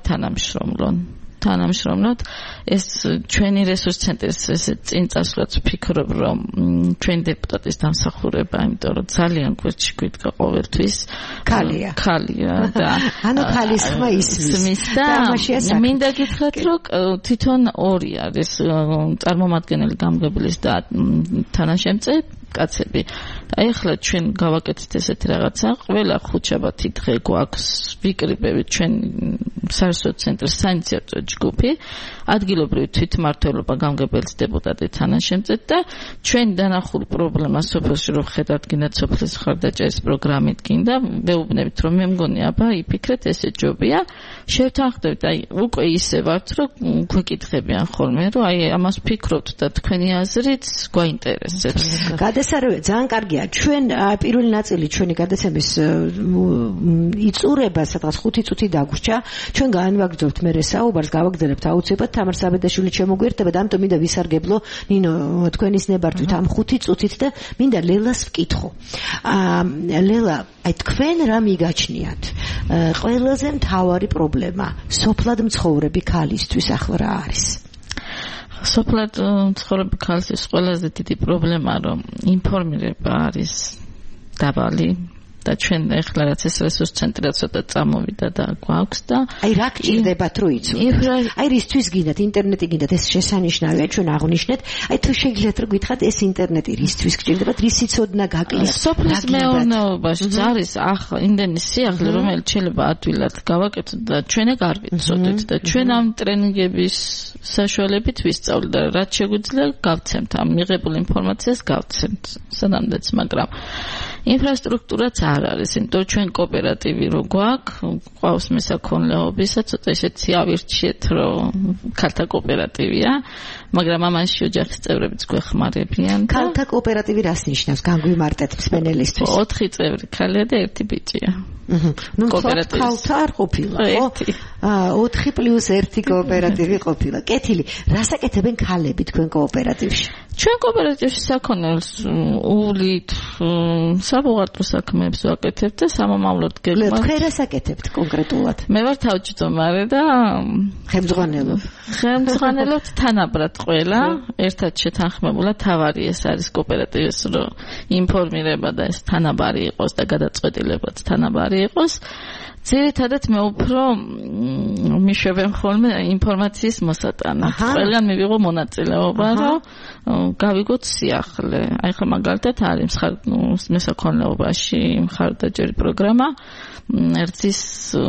თანამშრომლობთ ეს ჩვენი რესურს ცენტრის ესე წინ წასვლაც ვფიქრობ რომ ჩვენ დეპუტატის დამსახურება, იმიტომ რომ ძალიან გვერდში გვიდგა ყოველთვის ქალია და ანუ ქალის ხმა ისმის და მინდა გითხრათ რომ თვითონ ორი არის წარმომადგენელი გამგებლის და თანაშემწე კაცები აი ახლა ჩვენ გავაკეთეთ ესეთი რაღაცა, ყველა ხუთშაბათი დღე გვაქვს ვიკრიბებით ჩვენ საერთაშორისო ცენტრის საინიციატივო ჯგუფი, ადგილობრივი თვითმმართველობა, გამგებელი დეპუტატი თანაშემწედ და ჩვენ დანახულ პრობლემას სოფელში რომ ხედავთ გინდა სოფლის ხარდაჭერის პროგრამით გინდა, ვეუბნებით რომ მე მგონი აბა იფიქრეთ ესე ჯობია, შევთანხმდებით, აი უკვე ისე ვართ რომ გვეკითხებიან ხოლმე რომ აი ამას ფიქრობთ და თქვენი აზრით გვაინტერესებს. გადასარევი ძალიან კარგია. ჩვენ პირველი ნაწილი ჩვენი გადაცემის იწურება სადღაც 5 წუთი დაგვრჩა. ჩვენ განვაგრძობთ მე საუბარს, გავაგრძელებთ აუცილებლად თამარ საბედაშვილი შემოგვიერთება და ამიტომ მინდა ვისარგებლო ნინო თქვენის ნებართვით ამ 5 წუთით და მინდა ლელას ვკითხო. ლელა, აი თქვენ რა მიგაჩნიათ? ყველაზე მთავარი პრობლემა სოფლად მცხოვრები ქალისთვის ახლა რა არის? სოფლად მცხოვრები ქალისთვის ყველაზე დიდი პრობლემა რომ ინფორმირება არის დაბალი და ჩვენ ახლა რაც ეს რესურს ცენტრი ცოტა წამოვიდა და გვაქვს და აი რა გჭირდებათ რომ იცოდეთ? აი რისთვის გინდათ ინტერნეტი გინდათ ეს შესანიშნავია ჩვენ აღნიშნეთ. აი თუ შეგიძლიათ რომ გითხრათ ეს ინტერნეტი რისთვის გჭირდებათ? რის სიცოდნა გაკლიათ? სოფლის მეურნეობაში არის ახლა იმდენი სიახლე რომელიც შეიძლება ადვილად გავაკეთოთ და ჩვენ ეგ არ ვიცოდით და ჩვენ ამ ტრენინგების საშუალებით ვისწავლეთ და რაც შეგვიძლია გავცემთ ამ მიღებულ ინფორმაციას გავცემთ სანამდეც, მაგრამ ინფრასტრუქტურაც არ არის, იმიტომ ჩვენ კოოპერატივი რო გვაქვს მესაქონლეობისა, ცოტა ისეთი ავირჩიეთ, რომ ქალთა კოოპერატივია, მაგრამ ამაში ოჯახის წევრებიც გვეხმარებიან. ქალთა კოოპერატივი რას ნიშნავს? განგვიმარტეთ მსმენელისთვის. 4 წევრი ქალია და 1 ბიჭია. ნუ ქალთა არ ყოფილა, ხო? 4+1 კოოპერატივი ყოფილა. კეთილი, რას აკეთებენ ქალები თქვენ კოოპერატივში? ჩვენ კოოპერატივში საქონელს უვლით საბუღალტრო საქმეებს ვაკეთებთ და სამომავლოდ გეგმავთ. თქვენ რას აკეთებთ კონკრეტულად? მე ვარ თავმჯდომარე და ხელმძღვანელობთ თანაბრად ყველა, ერთად შეთანხმებულად თავარი ეს არის კოოპერატივის რომ ინფორმირება და ეს თანაბარი იყოს და გადაწყვეტილებაც თანაბარი იყოს. ძირითადად მე უფრო მიშვებენ ხოლმე ინფორმაციის მოსატანად. ყველგან მივიღო მონაწილეობა, რომ გავიგოთ სიახლე. აი ხა მაგალითად არის მესაქონლეობაში მხარდაჭერი პროგრამა ერთის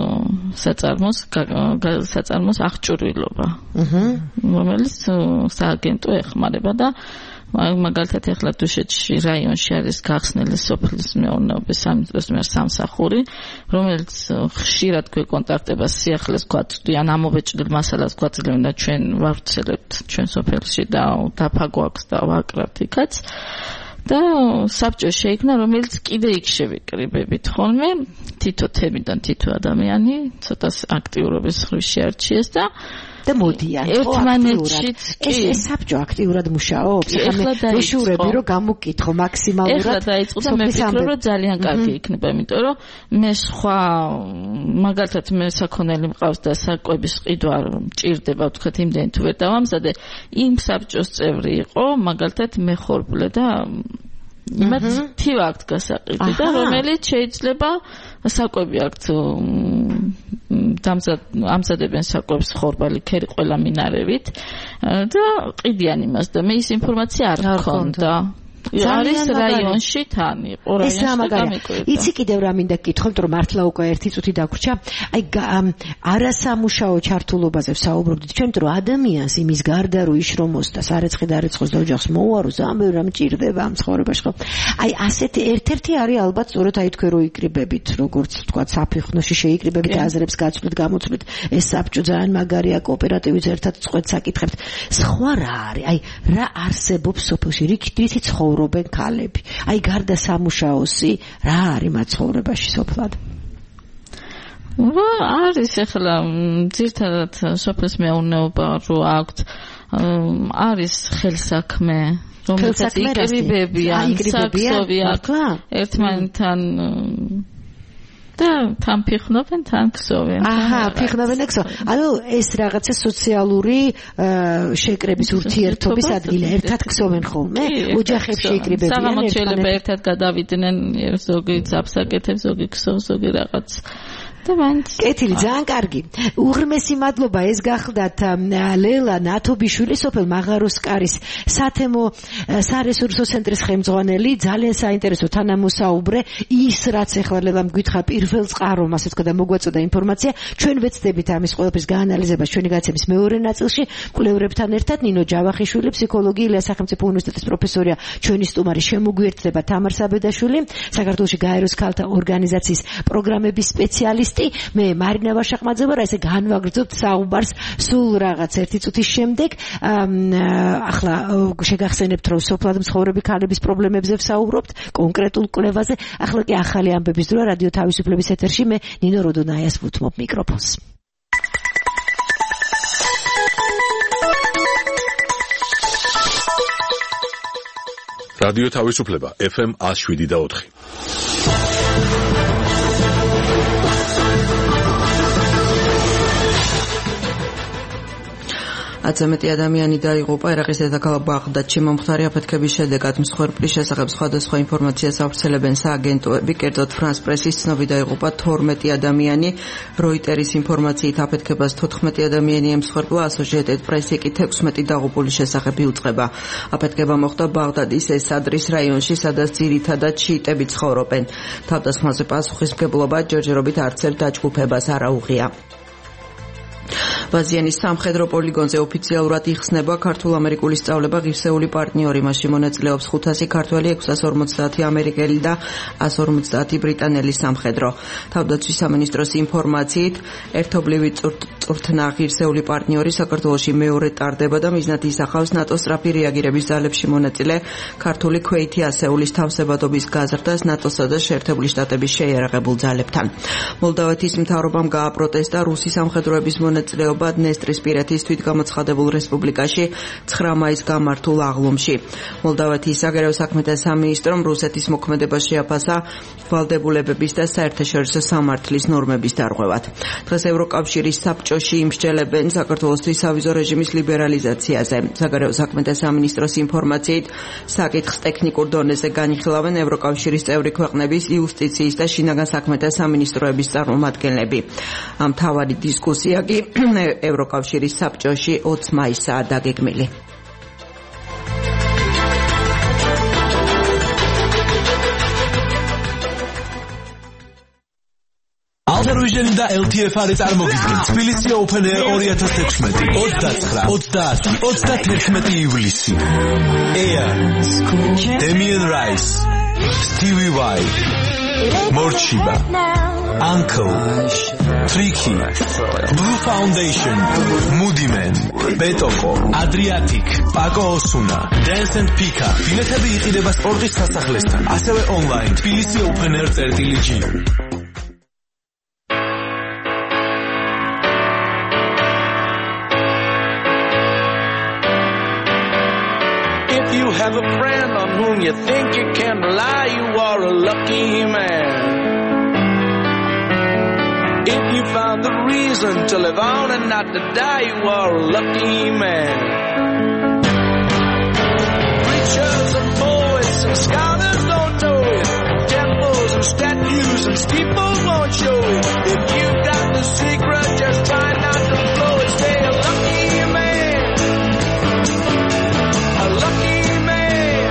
საწარმოს აღჭურვილობა. რომელიც სააგენტო ეხმარება და მაგალითად ახლა დუშეთში რაიონში არის გახსნილი სოფლის მეურნეობის სამსახური, რომელიც ხშირად გვეკონტაქტება სიახლეს გვაწვდიან, ამობეჭდილ მასალას გვაწვდიან და ჩვენ ვავრცელებთ ჩვენ სოფელში და დაფა გვაქვს და ვაკრავთ იქაც. და საბჭო შეიქმნა, რომელიც კიდე იქ შევიკრიბებით ხოლმე თითო თემიდან თითო ადამიანი ცოტა აქტიურობის ხრივ შეარჩიეს და მოდიან ერთმანეთშიც ეს საბჭო აქტიურად მუშაობს. ახლა მეშურები რომ გამოკითხო მაქსიმალურად. ახლა დაიწყო და მე ვფიქრობ რომ ძალიან კარგი იქნება, იმიტომ რომ მე სხვა მაგალითად მე საქონელი მყავს და საკვების ყიდვა მჭირდება, ვთქვათ, იმდენი თუ ვერ დავამზადე, იმ საბჭოს წევრი იყო მაგალითად მეხორბლე და იმათ თივა აქვს გასაყიდვი და რომელიც შეიძლება საკვები აქვს ამზადებენ საკვებს ხორბალი ქერი ყველა მინარევით და ყიდიან იმას და მე ის ინფორმაცია არ მქონდა. არის რაიონში თან იყო რაიონში. იცი კიდევ რა მინდა გკითხო, რომ მართლა უკვე 1 წუთი დაგვრჩა. აი არასამუშაო ჩართულობაზე ვსაუბრობდით ჩვენ, რომ ადამიანს იმის გარდა რომ იშრომოს და სარეცხი დარეცხოს და ოჯახს მოუარო, ძალიან ბევრი რამ ჭირდება ამ ცხოვრებაში, ხო? აი ასეთი ერთ-ერთი არის ალბათ სწორედ აი თქვენ რო იკრიბებით, როგორც თქვა საფეხნოში შეიკრიბებით აზრებს გაცვლით, გამოცვლით. ეს საბჭო ძალიან მაგარია, კოოპერატივიც ერთად წყვეტს აკითხებთ. სხვა რა არის? აი რა არსებობს სოფელში? რითი ცხოვრობენ ქალები? აი გარდა სამუშაოსი რა არის მათ ცხოვრებაში სოფლად? არის ახლა ძირთადად სოფლის მეურნეობა რო აქვთ, არის ხელსაქმე, რომელსაც იკრიბებიან, საქსოვი აქვს ერთმანეთთან და თან ფიხნობენ, თან ქსოვენ. ფიხნობენ და ქსოვენ. ანუ ეს რაღაცა სოციალური შეკრების ურთიერთობის ადგილი, ერთად ქსოვენ ხოლმე, ოჯახებში იკრიბებიან. საღამოს შეიძლება ერთად გადავიდნენ, ზოგი ძაბს აკეთებს, ზოგი ქსოვს, ზოგი რაღაც. და მაინც კეთილი ძალიან კარგი უღრმესი მადლობა ეს გახლდათ ლელა ნათობიშვილი სოფელ მაღაროსკარის სათემო სარესურსო ცენტრის ხელმძღვანელი ძალიან საინტერესო თანამოსაუბრე ის რაც ახლა ლელამ გითხრა პირველ წყარომ ასე თქვა და მოგვაწოდა ინფორმაცია ჩვენ ვეცდებით ამის ყველაფრის გაანალიზებას ჩვენი გაცემის მეორე ნაწილში მკვლევრებთან ერთად ნინო ჯავახიშვილი ფსიქოლოგი ილიას სახელმწიფო უნივერსიტეტის პროფესორია ჩვენი სტუმარი შემოგვიერთდება თამარ საბედაშვილი საქართველოში გაეროს ქალთა ორგანიზაციის პროგრამების სპეციალისტი მე მარინა ვაშაყმაძე ვარ ესე განვაგრძობთ საუბარს სულ რაღაც 1 წუთის შემდეგ ახლა შეგახსენებთ რომ სოფლად მცხოვრები ქალების პრობლემებზე ვსაუბრობთ კონკრეტულ კვლევაზე ახლა კი ახალი ამბების დროა რადიო თავისუფლების ეთერში მე ნინო როდონაიას ვუთმობ მიკროფონს რადიო თავისუფლება FM 107.4 აცამეტი ადამიანი დაიღუპა ერაყის დედაქალაქ ბაღდადში მომხდარი აფეთქების შედეგად მსხვერპლის შესახებ სხვადასხვა ინფორმაციას ავრცელებენ სააგენტოები კერძოდ ფრანს პრესის ცნობით დაიღუპა 12 ადამიანი როიტერის ინფორმაციით აფეთქებას 14 ადამიანი ემსხვერპლა ასოციეტედ პრესი კი 16 დაღუპულის შესახებ იუწყება აფეთქება მოხდა ბაღდადის ესადრის რაიონში სადაც ძირითადად შიიტები ცხოვრობენ თავდასხმაზე პასუხისმგებლობა ჯერჯერობით არც ერთ დაჯგუფებას არ აუღია ბაზიანის სამხედრო პოლიგონზე ოფიციალურად იხსნება ქართულ-ამერიკული სწავლება ღირსეული პარტნიორი მასში მონაწილეობს 500 ქართველი 650 ამერიკელი და 150 ბრიტანელი სამხედრო თავდაცვის სამინისტროს ინფორმაციით ერთობლივი წვრთნა ღირსეული პარტნიორი საქართველოში მეორე ტარდება და მიზნად ისახავს ნატოს სწრაფი რეაგირების ძალებში მონაწილე ქართული ქვეითი ასეულის თავსებადობის გაზრდას ნატოსა და შეერთებული შტატების შეიარაღებულ ძალებთან მოლდავეთის მთავრობამ გააპროტესტა რუსი სამხედროების მონაწილეობა დნესტრისპირეთის თვითგამოცხადებულ რესპუბლიკაში 9 მაისს გამართულ აღლუმში. მოლდავეთის საგარეო საქმეთა სამინისტრომ რუსეთის მოქმედება შეაფასა ვალდებულებების და საერთაშორისო სამართლის ნორმების დარღვევად. დღეს ევროკავშირის საბჭოში იმსჯელებენ საქართველოსთვის სავიზო რეჟიმის ლიბერალიზაციაზე. საგარეო საქმეთა სამინისტროს ინფორმაციით საკითხს ტექნიკურ დონეზე განიხილავენ ევროკავშირის წევრი ქვეყნების იუსტიციის და შინაგან საქმეთა სამინისტროების წარმომადგენლები. ამ თავარი დისკუსია კი ევროკავშირის საბჭოში 20 მაისსაა დაგეგმილი. ალტერვიჟენი და LTF-ი წარმოგიდგენ თბილისი Open Air 2016 29 ივლისი. Air Damien Rice, Stevie Vai, Morchiba, Uncle, Tricky, Blue Foundation, Moody Man, Betoko, Adriatic, Paco Osuna, Dance and Pika. ბილეთები იყიდება სპორტის სასახლესთან, ასევე online თბილისი Open Air.gr. If you have a friend on whom you think you can rely, you are a lucky man. If you found the reason to live on and not to die, you are a lucky man. Preachers and poets and scholars don't know it. Temples and statues and steeples won't show it. If you got the secret, just try not to blow it. Stay a lucky man. A lucky man.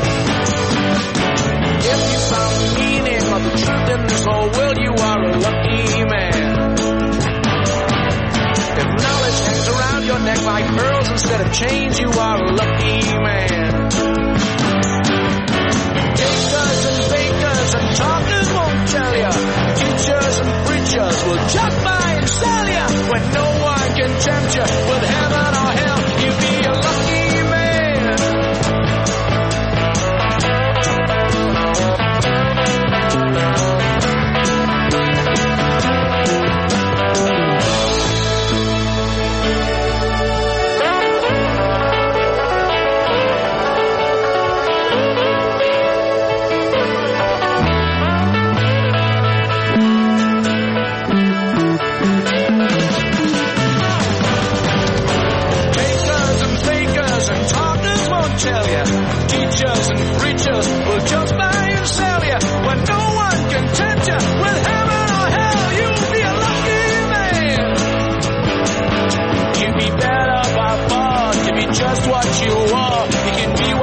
If you found the meaning of the truth in this whole world, you are a lucky man. If knowledge hangs around your neck like pearls instead of chains, you are a lucky man. Takers and bakers and talkers won't tell ya. Teachers and preachers will jump by and sell ya. When no one can tempt you with heaven or hell, you be a lucky man.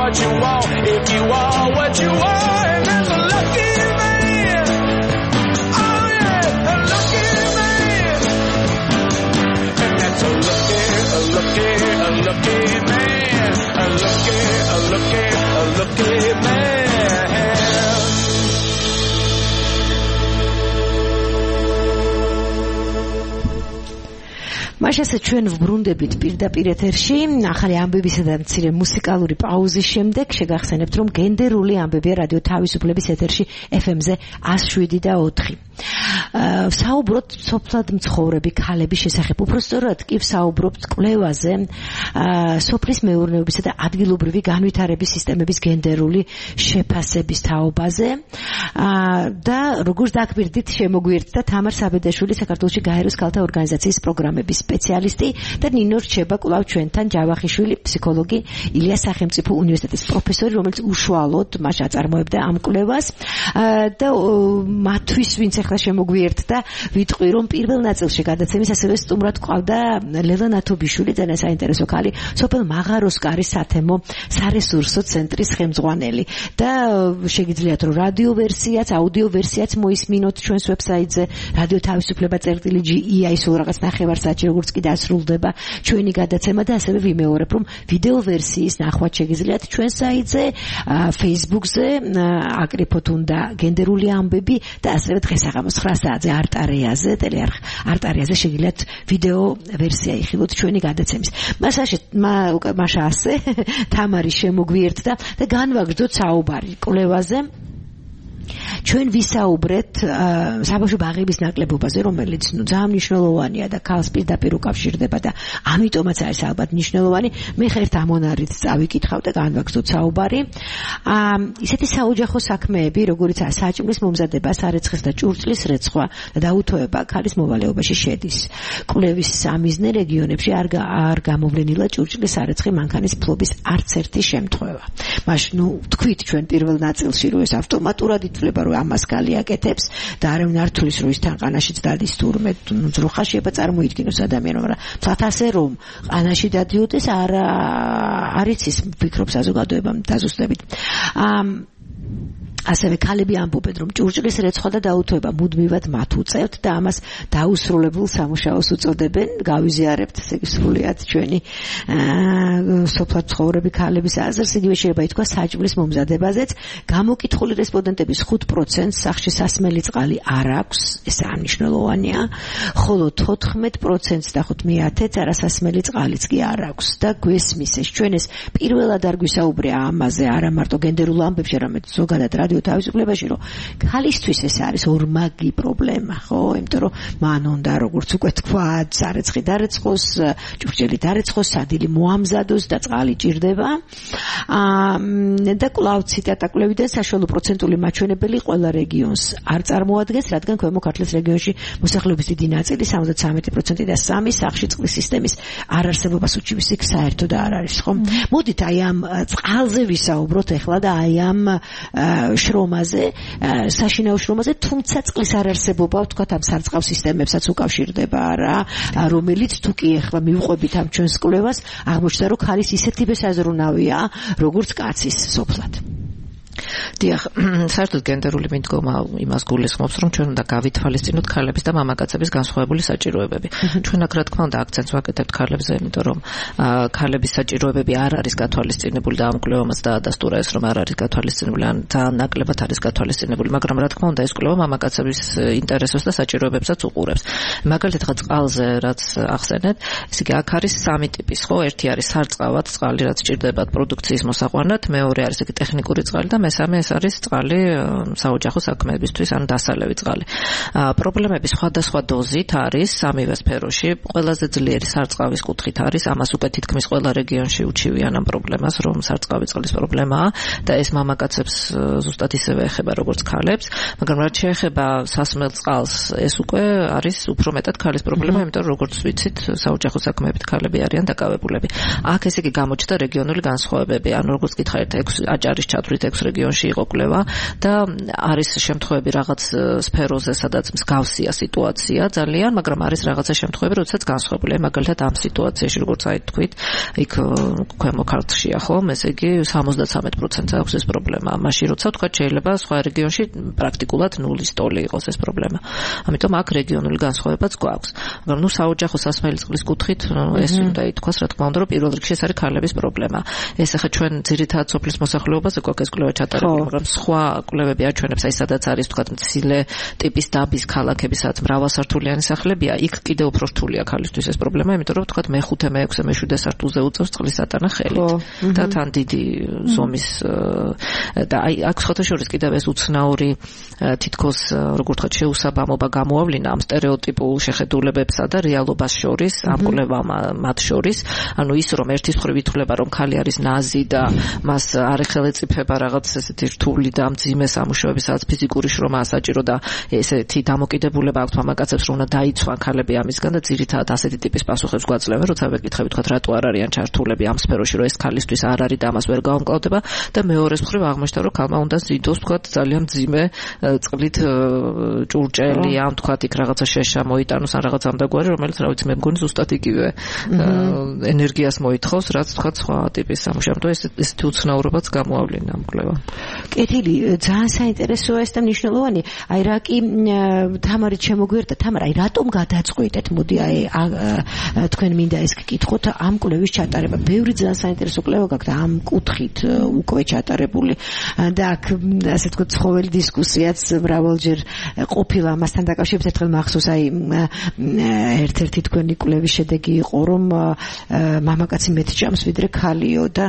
what you want, if you are what you are, and that's a lucky man. Oh yeah, a lucky man. And that's a lucky man. A lucky man. მაშასე ჩვენ ვბრუნდებით პირდაპირ ეთერში ახალი ამბებისა და მცირე მუსიკალური პაუზის შემდეგ შეგახსენებთ რომ გენდერული ამბებია რადიო თავისუფლების ეთერში FM-ზე 107.4 საუბრობთ სოფლად მცხოვრები ქალების შესახებ უпростоრად კი საუბრობთ კვლევაზე სოფლის მეურნეობისა და ადგილობრივი განვითარების სისტემების გენდერული შეფასების თაობაზე და როგორც დაგვირდით შემოგვიერთდა თამარ საბედაშვილი საქართველოში გაეროს ქალთა ორგანიზაციის პროგრამების სპეციალისტი და ნინო რჩება კვლავ ჩვენთან ჯავახიშვილი ფსიქოლოგი ილიას სახელმწიფო უნივერსიტეტის პროფესორი რომელიც უშუალოდ მას აწარმოებდა ამ კვლევას და მათთვის ვინც ახლა შემოგვიერთდა ვიტყვი რომ პირველ ნაწილში გადაცემის ასევე სტუმრად ყავდა ლელა ნათობიშვილი ძალიან საინტერესო ქალი სოფელ მაღაროსკარის სათემო სარესურსო ცენტრის ხელმძღვანელი და შეგიძლიათ რომ რადიო ვერსიაც აუდიო ვერსიაც მოისმინოთ ჩვენს ვებსაიტზე რადიო თავისუფლება.ge სულ რაღაც ნახევარსაათი როგორც კი დასრულდება ჩვენი გადაცემა და ასევე ვიმეორებ რომ ვიდეო ვერსიის ნახვაც შეგიძლიათ ჩვენ საიტზე Facebook-ზე აკრიფოთ უნდა გენდერული ამბები და ასევე დღესაღამოს 9 საათზე არტარეაზე ტელეარხ არტარეაზე შეგიძლიათ ვიდეო ვერსია იხილოთ ჩვენი გადაცემის მაშა ასე თამარი შემოგვიერთდა და განვაგრძოთ საუბარი კვლევაზე ჩვენ ვისაუბრეთ საბავშვო ბაღების ნაკლებობაზე, რომელიც ძალიან მნიშვნელოვანია და ქალს პირდაპირ უკავშირდება და ამიტომაც არის ალბათ მნიშვნელოვანი. მე ხერთ ამონარით წავიკითხავ და განვაგრძოთ საუბარი. ისეთი საოჯახო საქმეები, როგორიცაა საჭმლის მომზადება, სარეცხის და ჭურჭლის რეცხვა და დაუთოება ქალის მოვალეობაში შედის. კვლევის სამიზნე რეგიონებში არ გამოვლენილა ჭურჭლის სარეცხი მანქანის ფლობის არც ერთი შემთხვევა. მაშინ თქვით ჩვენ პირველ ნაწილში რომ ეს ავტომატურად ითვლება რომ ამას გალიაკეთებს და არავინ არ თulis რომ ის თან ყანაშიც დადის თურმე ძროხა შეიძლება წარმოიდგინოს ადამიანმა მაგრამ თათ ასე რომ ყანაში დადიოდეს არის ის ფიქრობ საზოგადოებამ დაზუსტებით ასევე ქალები ამბობენ რომ ჭურჭლის რეცხვა და დაუთოება მუდმივად მათ უწევთ და ამას დაუსრულებულ სამუშაოს უწოდებენ გავიზიარებთ სექსუალურად ჩვენი სოფლად ცხოვრები ქალების აზრს იგივე შეიძლება ითქვა საჭმლის მომზადებაზეც გამოკითხული რესპონდენტების 5% სახში სასმელი წყალი არ აქვს ეს აღნიშნულოვანია ხოლო 14% და 5/10 არასასმელი წყალიც კი არ აქვს და გვესმის ეს ჩვენ ეს პირველად არ გვისაუბრია ამაზე არა მარტო გენდერულ ამბებში არამედ ზოგადად რადიო თავისუფლებაში რომ ქალისთვის ეს არის ორმაგი პრობლემა ხო იმიტომ რომ მან უნდა როგორც უკვე თქვა სარეცხი დარეცხოს ჭურჭელი დარეცხოს სადილი მოამზადოს და წყალი ჭირდება და კვლავ ციტატა კვლევიდან საშუალო პროცენტული მაჩვენებელი ყველა რეგიონს არ წარმოადგენს რადგან ქვემო ქართლის რეგიონში მოსახლეობის დიდი ნაწილი 73% და 3 სახში წყლის სისტემის არარსებობას უჩივის იქ საერთოდ არ არის ხო მოდით აი ამ წყალზე ვისაუბროთ ახლა და აი ამ შრომაზე, საშინაო შრომაზე, თუმცა წყლის არარსებობა, ვთქვათ, ამ სარწყავ სისტემებსაც უკავშირდება რა, რომელიც თუ კი ახლა მივყვებით ამ ჩვენს კვლევას, აღმოჩნდა, რომ ქალის ისეთივე საზრუნავია, როგორც კაცის სოფლად. დიახ, საერთოდ გენდერული მიდგომა იმას გულისხმობს, რომ ჩვენ უნდა გავითვალისწინოთ ქალების და მამაკაცების განსხვავებული საჭიროებები. ჩვენ აქ რა თქმა უნდა აქცენტს ვაკეთებთ ქალებზე, იმიტომ რომ ქალების საჭიროებები არ არის გათვალისწინებული და ამ კვლევამაც დაადასტურა ეს, რომ არ არის გათვალისწინებული, ან ძალიან ნაკლებად არის გათვალისწინებული, მაგრამ რა თქმა უნდა ეს კვლევა მამაკაცების ინტერესებს და საჭიროებებსაც უყურებს. მაგალითად, ხა წყალზე რაც ახსენეთ, ესე იგი აქ არის 3 ტიპის, ხო? ერთი არის სარწყავად წყალი, რაც ჭირდებათ პროდუქციის მოსაყვანად, მეორე არის ეგ ტექნიკური წყალი და მესამე ეს არის წყალი საოჯახო საქმეებისთვის ან დასალევი წყალი. პრობლემები სხვადასხვა დოზით არის სამივე სფეროში. ყველაზე ძლიერი სარწყავის კუთხით არის, ამას უკვე თითქმის ყველა რეგიონში უჩივიან ამ პრობლემას, რომ სარწყავი წყლის პრობლემაა და ეს მამაკაცებს ზუსტად ისევე ეხება როგორც ქალებს, მაგრამ რაც შეეხება სასმელ წყალს, ეს უკვე არის უფრო მეტად ქალის პრობლემა, იმიტომ რომ როგორც ვიცით, საოჯახო საქმეებით ქალები არიან დაკავებულები. აქ ესე იგი გამოჩნდა რეგიონული განსხვავებები, ანუ როგორც გითხარით, 6 აჭარის ჩათვლით 6 რეგიონში იყო კვლევა და არის შემთხვევები რაღაც სფეროზე, სადაც მსგავსია სიტუაცია ძალიან, მაგრამ არის რაღაცა შემთხვევები, როდესაც განსხვავებულია. მაგალითად ამ სიტუაციაში, როგორც აი თქვით, იქ ქვემო ქართლშია ხომ, ესე იგი 73% აქვს ეს პრობლემა. მაშინ როცა თქვა შეიძლება სხვა რეგიონში პრაქტიკულად ნულის ტოლი იყოს ეს პრობლემა. ამიტომ აქ რეგიონული განსხვავებაც გვაქვს. მაგრამ საოჯახო სასმელი წყლის კუთხით ეს უნდა ითქვას, რა თქმა უნდა, რომ პირველ რიგში ეს არის ქალების პრობლემა. ეს ახლა ჩვენ ძირითადად სოფლის მოსახლეობაზე გვაქვს ეს კვლევა ჩატარებული, მაგრამ სხვა კვლევები აჩვენებს, აი სადაც არის თქვა მცირე ტიპის დაბის ქალაქები, სადაც მრავალსართულიანი სახლებია, იქ კიდევ უფრო რთულია ქალისთვის ეს პრობლემა, იმიტომ რომ თქვა მე-5, მე-6, მე-7 სართულზე უწევს წყლის ატანა ხელით და თან დიდი ზომის და აი აქ ხოთაშორის კიდევ ეს უცნაური თითქოს როგორ თქვა შეუსაბამობა გამოავლინა ამ სტერეოტიპულ შეხედულებებსა და რეალობას შორის, ამ კვლევამ მათ შორის, ანუ ის რომ ერთის მხრივ ითვლება რომ ქალი არის ნაზი და მას არ ეხელეწიფება რაღაც ესეთი რთული და მძიმე სამუშაოები, სადაც ფიზიკური შრომაა საჭირო და ესეთი დამოკიდებულება აქვს მამაკაცებს, რომ უნდა დაიცვან ქალები ამისგან და ძირითადად ასეთი ტიპის პასუხებს გვაძლევენ, როცა ვეკითხები თქვა რატო არ არიან ჩართულები ამ სფეროში, რომ ეს ქალისთვის არ არის და ამას ვერ გაუმკლავდება და მეორეს მხრივ აღმოჩნდა, რომ ქალმა უნდა ზიდოს თქვა ძალიან მძიმე წყლით ჭურჭელი ამ თქვა იქ რაღაცა შეშა მოიტანოს ან რაღაც ამდაგვარი, რომელიც რა ვიცი მე მგონი ზუსტად იგივე ენერგიას მოითხოვს, რაც თქვა სხვა ტიპის სამუშაო და ესეთი უცნაურობაც გამოავლინა ამ კვლევამ. კეთილი, ძალიან საინტერესოა ეს და მნიშვნელოვანი. აი რა კი თამარით შემოგვერდა, თამარ, აი რატომ გადაწყვეტეთ, მოდი აი თქვენ მინდა ეს გკითხოთ ამ კვლევის ჩატარება. ბევრი ძალიან საინტერესო კვლევა გაქვთ ამ კუთხით უკვე ჩატარებული და აქ ასე თქვა ცხოველი დისკუსიაც მრავალჯერ ყოფილა ამასთან დაკავშირებით. ერთხელ მახსოვს აი ერთ-ერთი თქვენი კვლევის შედეგი იყო, რომ მამაკაცი მეტ ჭამს ვიდრე ქალიო და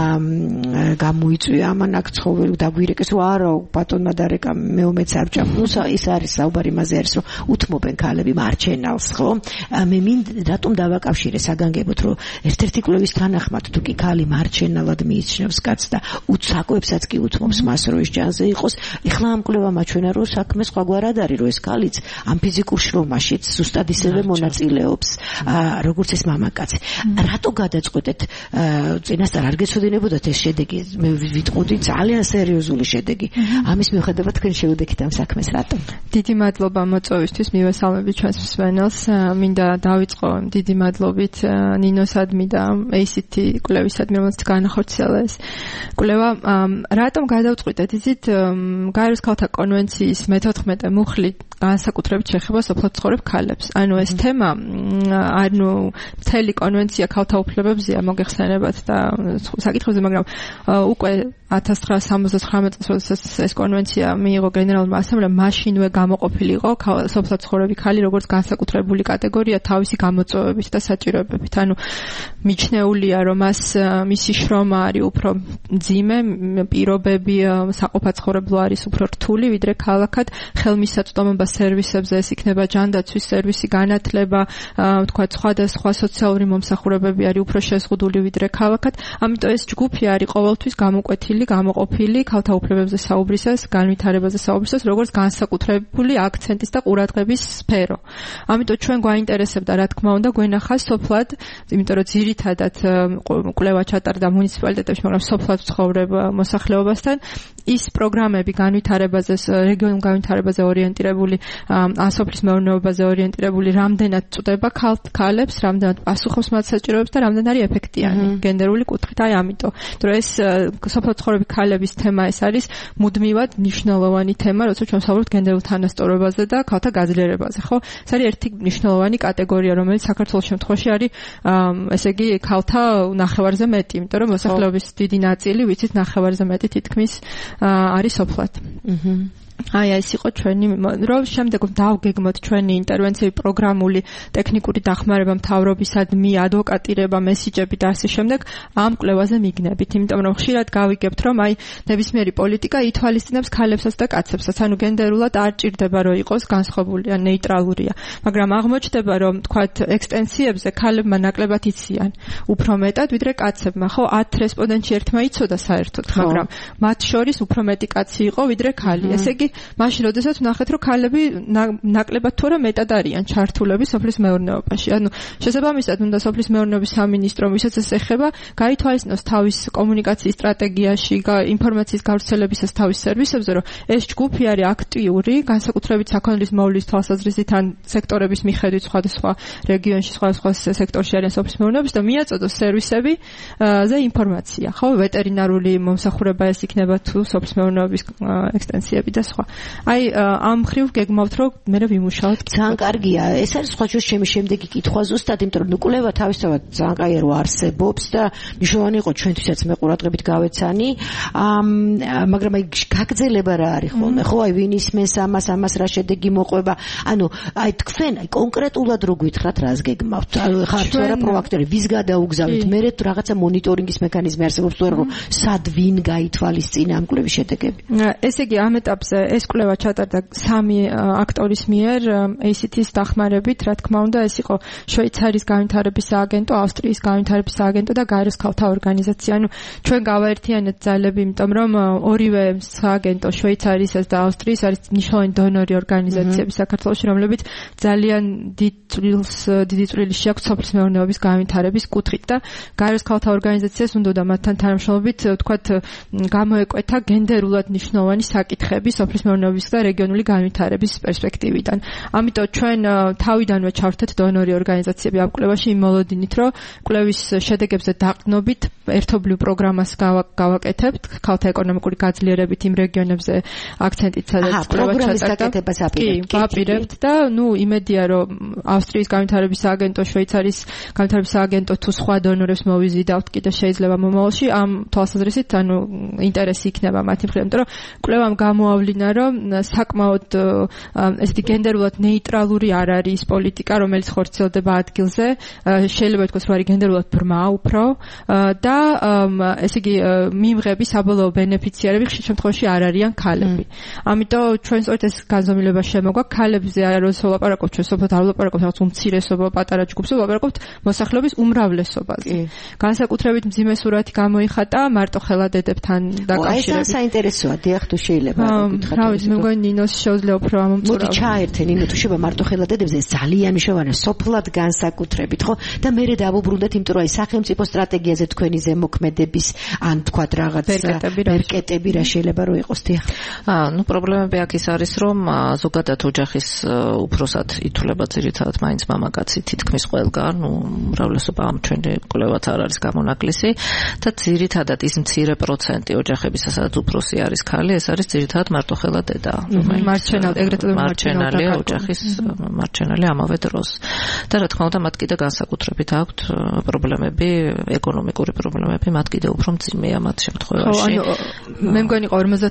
გამოიწვია ამან აქ ცხოველი დაგვირეკეს, რომ არა ბატონმა დარეკა მეომეც არ ჭამ. ნუ ის არის საუბარი იმაზე არის, რომ უთმობენ ქალები მარჩენალს, ხო? მე რატომ დავაკავშირე საგანგებოდ, რომ ერთ-ერთი კვლევის თანახმად თუ კი ქალი მარჩენალად მიიჩნევს კაცს და უცაკოებსაც კი უთმობს მას, რომ ის ჯანზე იყოს. ეხლა ამ კვლევამ აჩვენა, რომ საქმე სხვაგვარად არის, რომ ეს ქალიც ამ ფიზიკურ შრომაშიც ზუსტად ისევე მონაწილეობს, როგორც ეს მამაკაცი. რატო გადაწყვეტეთ? წინასწარ არ გეცოდინებოდათ ეს შედეგი? მე ვიტყოდი ძალიან სერიოზული შედეგი. ამის მიუხედავად თქვენ შევუდექით ამ საქმეს, რატომ? დიდი მადლობა მოწვევისთვის, მივესალმები ჩვენს მსმენელს. მინდა დავიწყო დიდი მადლობით ნინოსადმი და ACT კვლევისადმი, რომელსაც განახორციელა ეს კვლევა. რატომ გადავწყვიტეთ? იცით, გაეროს ქალთა კონვენციის მე-14 მუხლი განსაკუთრებით შეეხება სოფლად ცხოვრებ ქალებს. ანუ ეს თემა, ანუ მთელი კონვენცია ქალთა უფლებებზეა მოგეხსენებათ და საკითხებზე, მაგრამ უკვე 1979 წელს, როდესაც ეს კონვენცია მიიღო გენერალურმა ასამბლეამ, მაშინვე გამოყოფილი იყო სოფლად ცხოვრები ქალი როგორც განსაკუთრებული კატეგორია თავისი გამოწვევებით და საჭიროებებით. ანუ მიჩნეულია, რომ მისი შრომა არის უფრო მძიმე, პირობები საყოფაცხოვრებლო არის უფრო რთული, ვიდრე ქალაქად. ხელმისაწვდომობა სერვისებზე, ეს იქნება ჯანდაცვის სერვისი, განათლება, თქვა სხვადასხვა სოციალური მომსახურებები არის უფრო შეზღუდული, ვიდრე ქალაქად. ამიტომ ეს ჯგუფი არის ყოველთვის გამოკვეთილი, გამოყოფილი ქალთა უფლებებზე საუბრისას, განვითარებაზე საუბრისას, როგორც განსაკუთრებული აქცენტის და ყურადღების სფერო. ამიტომ ჩვენ გვაინტერესებდა, რა თქმა უნდა, გვენახა სოფლად, იმიტომ რომ ძირითადად კვლევა ჩატარდა მუნიციპალიტეტებში, მაგრამ სოფლად ცხოვრებ მოსახლეობასთან ის პროგრამები განვითარებაზე, რეგიონულ განვითარებაზე ორიენტირებული, სოფლის მეურნეობაზე ორიენტირებული, რამდენად წვდება ქალებს, რამდენად პასუხობს მათ საჭიროებებს და რამდენად არის ეფექტიანი გენდერული კუთხით. აი ამიტომ, რომ ეს სოფლად ცხოვრები ქალების თემა ეს არის მუდმივად მნიშვნელოვანი თემა, როცა ჩვენ ვსაუბრობთ გენდერულ თანასწორობაზე და ქალთა გაძლიერებაზე, ხო? ეს არის ერთი მნიშვნელოვანი კატეგორია, რომელიც საქართველოს შემთხვევაში არის, ესე იგი, ქალთა ნახევარზე მეტი, იმიტომ რომ მოსახლეობის დიდი ნაწილი, ვიცით, ნახევარზე მეტი თითქმის არის სოფლად. აი ეს იყო ჩვენი რომ შემდეგ დავგეგმოთ ჩვენი ინტერვენციები, პროგრამული ტექნიკური დახმარება მთავრობისადმი, ადვოკატირება, მესიჯები და ასე შემდეგ ამ კვლევაზე მიგნებით, იმიტომ რომ ხშირად გავიგებთ, რომ აი ნებისმიერი პოლიტიკა ითვალისწინებს ქალებსაც და კაცებსაც, ანუ გენდერულად არ ჭირდება რომ იყოს განსხვავებული ან ნეიტრალურია, მაგრამ აღმოჩნდება რომ თქვათ ექსტენსიებზე ქალებმა ნაკლებად იციან უფრო მეტად ვიდრე კაცებმა, ხო 10 რესპონდენტში ერთმა იცოდა საერთოდ, მაგრამ მათ შორის უფრო მეტი კაცი იყო ვიდრე ქალი. ესე იგი მაშინ როდესაც ვნახეთ რომ ქალები ნაკლებად თუ არა მეტად არიან ჩართულები სოფლის მეურნეობაში. ანუ შესაბამისად უნდა სოფლის მეურნეობის სამინისტრო, ვისაც ეს ეხება, გაითვალისწინოს თავის კომუნიკაციის სტრატეგიაში, ინფორმაციის გავრცელებისას თავის სერვისებზე, რომ ეს ჯგუფი არის აქტიური, განსაკუთრებით საქონლის მოვლის თვალსაზრისით ან სექტორების მიხედვით სხვადასხვა რეგიონში, სხვადასხვა სექტორში არიან სოფლის მეურნეობის და მიაწოდოს სერვისები ზე ინფორმაცია. ხო, ვეტერინარული მომსახურება ეს იქნება თუ სოფლის მეურნეობის ექსტენსიები და სხვა. აი ამ ხრივ გეგმავთ რომ მე ვიმუშაოთ. ძალიან კარგია. ეს არის სხვა ჯერ ჩემი შემდეგი კითხვა ზუსტად, იმიტომ რომ კვლევა თავისთავად ძალიან კაია რომ არსებობს და მნიშვნელოვანი იყო ჩვენთვისაც მე ყურადღებით გავეცანი. მაგრამ აი გაგრძელება რა არის ხოლმე? ხო, აი ვინ ისმენს ამას რა შედეგი მოყვება? ანუ აი თქვენ აი კონკრეტულად რო გითხრათ რას გეგმავთ? ხართ რა პროაქტორი, ვის გადაუგზავნით? მე რაღაცა მონიტორინგის მექანიზმი არსებობს თუ არა რომ სად ვინ გაითვალისწინა ამ კვლევის შედეგები? ესე იგი ამ ეტაპზე ეს კვლევა ჩატარდა 3 აქტორის მიერ ACT-ის დახმარებით, რა თქმა უნდა, ეს იყო შვეიცარიის განვითარების სააგენტო, ავსტრიის განვითარების სააგენტო და გაეროს ქალთა ორგანიზაცია. ანუ ჩვენ გავაერთიანეთ ძალები, იმიტომ რომ ორივე სააგენტო, შვეიცარიისა და ავსტრიის არის მნიშვნელოვანი დონორი ორგანიზაციები საქართველოში, რომლებიც ძალიან დიდი წვლილი შეაქვთ სოფლის მეურნეობის განვითარების კუთხით და გაეროს ქალთა ორგანიზაციას უნდა მათთან თანამშრომლობით ვთქვათ გამოეკვეთა გენდერულად მნიშვნელოვანი საკითხები სოფლის მეურნეობის და რეგიონული განვითარების პერსპექტივიდან. ამიტომ ჩვენ თავიდანვე ჩავერთეთ დონორი ორგანიზაციები ამ კვლევაში იმ მოლოდინით, რომ კვლევის შედეგებზე დაყრდნობით ერთობლივ პროგრამას გავაკეთებთ ქალთა ეკონომიკური გაძლიერებით იმ რეგიონებზე აქცენტით, სადაც კვლევა ჩატარდა. ვაპირებთ და იმედია რომ ავსტრიის განვითარების სააგენტო, შვეიცარიის განვითარების სააგენტო თუ სხვა დონორებს მოვიზიდავთ კიდე შეიძლება მომავალში ამ თვალსაზრისით, ინტერესი იქნება მათი მხრიდან, იმიტომ რომ კვლევამ გამოავლინა რომ საკმაოდ ესეთი გენდერულად ნეიტრალური არ არის პოლიტიკა, რომელიც ხორციელდება ადგილზე, შეიძლება ითქვას რომ არის გენდერულად ბრმა უფრო და ესე იგი მიმღები საბოლოო ბენეფიციარები ხშირ შემთხვევაში არ არიან ქალები. ამიტომ ჩვენ სწორედ ეს განზომილება შემოგვაქვს, ქალებზე არ ვლაპარაკობთ, ჩვენ სოფლად არ ვლაპარაკობთ რაღაც უმცირესობა, პატარა ჯგუფზე, ვლაპარაკობთ მოსახლეობის უმრავლესობაზე. განსაკუთრებით მძიმე სურათი გამოიხატა მარტო ხელადედებთან დაკავშირებით. ეს საინტერესოა, დიახ, თუ შეიძლება გითხრათ. რავი, მე მგონი ნინოს შეუძლია უფრო ამომწურავ. მოდი ჩაერთე ნინო, თუ შეიძლება მარტო ხელადედებზე ძალიან მნიშვნელოვანია სოფლად განსაკუთრებით, ხო? და მე დავუბრუნდეთ, იმიტომ რომ აი სახელმწიფო სტრატეგიაზე თქვენი ზემოქმედების ან თქვათ რაღაც ბერკეტები რა შეიძლება რომ იყოს, დიახ. პრობლემები აქ ის არის, რომ ზოგადად ოჯახის უფროსად ითვლება ძირითადად მაინც მამაკაცი თითქმის ყველგან, უმრავლესობა ამ ჩვენი კვლევათ არ არის გამონაკლისი და ძირითადად ის მცირე პროცენტი ოჯახებისა, სადაც უფროსი არის ქალი, ეს არის ძირითადად მარტოხელა დედა, რომელიც მარჩენალია ოჯახის მარჩენალი ამავე დროს. და რა თქმა უნდა, მათ კიდე განსაკუთრებით აქვთ პრობლემები, ეკონომიკური პრობლემები, მათ კიდე უფრო მძიმეა მათ შემთხვევაში. მე მგონი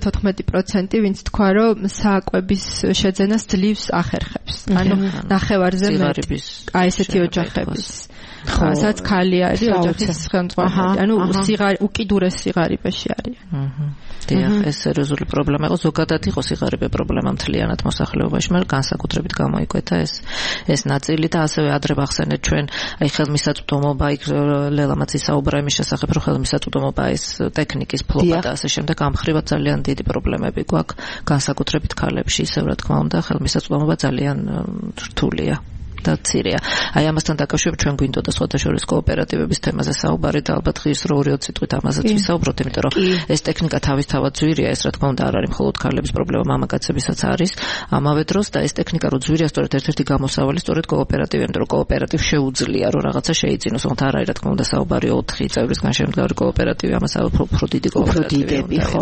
54% ვინც თქვა, რომ საკვების შეძენას ძლივს ახერხებს. ნახევარზე მეტი. აი ესეთი ოჯახების. სადაც ქალი არის ოჯახის ხელმძღვანელი. უკიდურეს სიღარიბეში არიან. დიახ, ეს სერიოზული პრობლემა იყო, ზოგადად იყო სიღარიბე პრობლემა მთლიანად მოსახლეობაში, მაგრამ განსაკუთრებით გამოიკვეთა ეს ნაწილი და ასევე ადრე ვახსენეთ ჩვენ, აი ხელმისაწვდომობა, იქ ლელამაც ისაუბრა იმის შესახებ, რომ ხელმისაწვდომობა ეს ტექნიკის ფლობა და ასე შემდეგ, ამ ხრივად ძალიან დიდი პრობლემები გვაქვს, განსაკუთრებით ქალებში, ისევ რა თქმა უნდა, ხელმისაწვდომობა ძალიან რთულია. და ცირია. აი ამასთან დაკავშირებით ჩვენ გვინდოდა სხვადასხვა კოოპერატივების თემაზე საუბარი და ალბათ ღირს რო 2 წუთით ამაზეც ვისაუბროთ, იმიტომ რომ ეს ტექნიკა თავისთავად ძვირია, ეს რა თქმა უნდა არ არის მხოლოდ ქალების პრობლემა, მამაკაცებისაც არის ამავე დროს და ეს ტექნიკა რო ძვირია, სწორედ ერთ-ერთი გამოსავალი სწორედ კოოპერატივი, იმიტომ რომ კოოპერატივ შეუძლია რომ რაღაცა შეიძინოს, თუმცა არ არის რა თქმა უნდა საუბარი 4 წევრისგან შემდგარი კოოპერატივი, ამას უფრო დიდი კოოპერატივი ხო.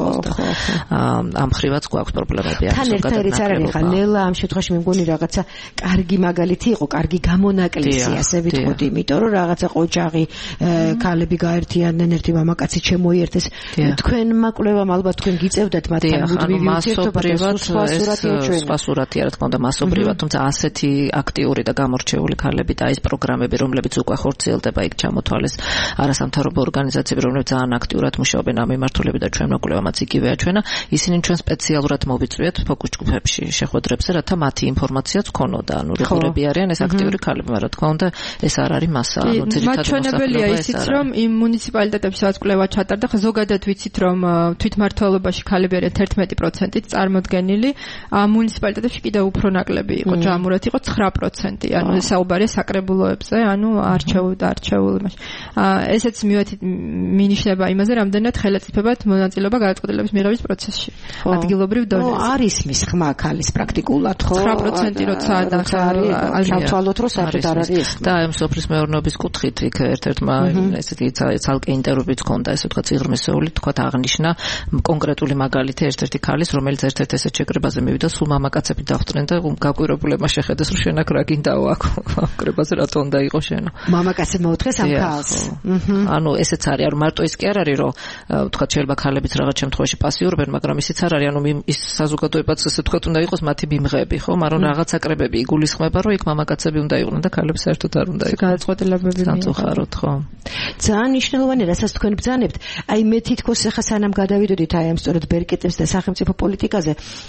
ამ ხრივაც გვაქვს პრობლემები აქ ზოგადად. ერთად არ არის ხა ნელა ამ შემთხვევაში მე მგონი რაღაცა კარგი მაგალითი იყო, კარგი გამონაკლისი, ასე ვიტყოდი, იმიტომ რომ რაღაცა ყოჯაღი ქალები გაერთიანდნენ, ერთი მამაკაცი შემოიერთეს. თქვენმა კვლევამ ალბათ თქვენ გიწევდათ მათთან მუდმივი ურთიერთობა და სხვა სურათია, რა თქმა უნდა, მასობრივად, თუმცა ასეთი აქტიური და გამორჩეული ქალები და ეს პროგრამები, რომლებიც უკვე ხორციელდება, იქ ჩამოთვალეს არასამთავრობო ორგანიზაციები, რომლებიც ძალიან აქტიურად მუშაობენ ამ მიმართულებით და ჩვენმა კვლევამაც იგივე აჩვენა. ისინი ჩვენ სპეციალურად მოვიწვიეთ ფოკუს ჯგუფებში შეხვედრებზე, რათა მათი ინფორმაციაც ქონოდა, რეგულები არიან. ეს აქტიური ქალები, მაგრამ თქო უნდა ეს არ არის მასა, მაჩვენებელია ისიც, რომ იმ მუნიციპალიტეტებში სადაც კვლევა ჩატარდა, ხო ზოგადად ვიცით, რომ თვითმმართველობაში ქალები არიან 11%-ით წარმოდგენილი, მუნიციპალიტეტებში კიდევ უფრო ნაკლები იყო, ჯამურად იყო 9%, ანუ საუბარია საკრებულოებზე, ანუ არჩეულ იმაში. ესეც მინიშნება იმაზე, რამდენად ხელისუფლებად მონაწილეობა გადაწყვეტილების მიღების პროცესში. ადგილობრივ დონეზე. არის მის ხმა ქალის პრაქტიკულად, ხო? 9% როცა დავთვალოთ, რომ საერთოდ არ არის ეს. და ამ სოფლის მეურნეობის კუთხით იქ ერთ-ერთმა ესეთი ცალკე ინტერვიუც ჰქონდა, ესე ვთქვათ, სიღრმისეული, თქვათ აღნიშნა კონკრეტული მაგალითი ერთ-ერთი ქალის, რომელიც ერთ-ერთ ესეთ შეკრებაზე მივიდა, სულ მამაკაცები დახვდნენ და გაკვირვებულებმა შეხედეს, რომ შენ აქ რა გინდაო აქ კრებაზე რატო უნდა იყო შენო. მამაკაცებმა მოუთხეს ამ ქალს. ანუ ესეც არის, არ მარტო ის კი არ არის, რომ ვთქვათ, შეიძლება ქალებიც რაღაც შემთხვევაში პასიურობენ, მაგრამ ისიც არ არის, ანუ ის საზოგადოებაც ესე ვთქვათ, უნდა იყოს მათი ბიმღები, ხო? მაგრამ რაღაცა კრებები იგულისხმება, რომ იქ მამაკაცები უნდა იყვნენ და ქალები საერთოდ არ უნდა იყვნენ. გადაწყვეტილებები სამწუხაროდ, ხო? ძალიან მნიშვნელოვანია, რასაც თქვენ ბრძანებთ. აი მე თითქოს ახლა სანამ გადავიდოდით აი ამ სწორედ ბერკეტებს და სახელმწიფო პოლიტიკაზე,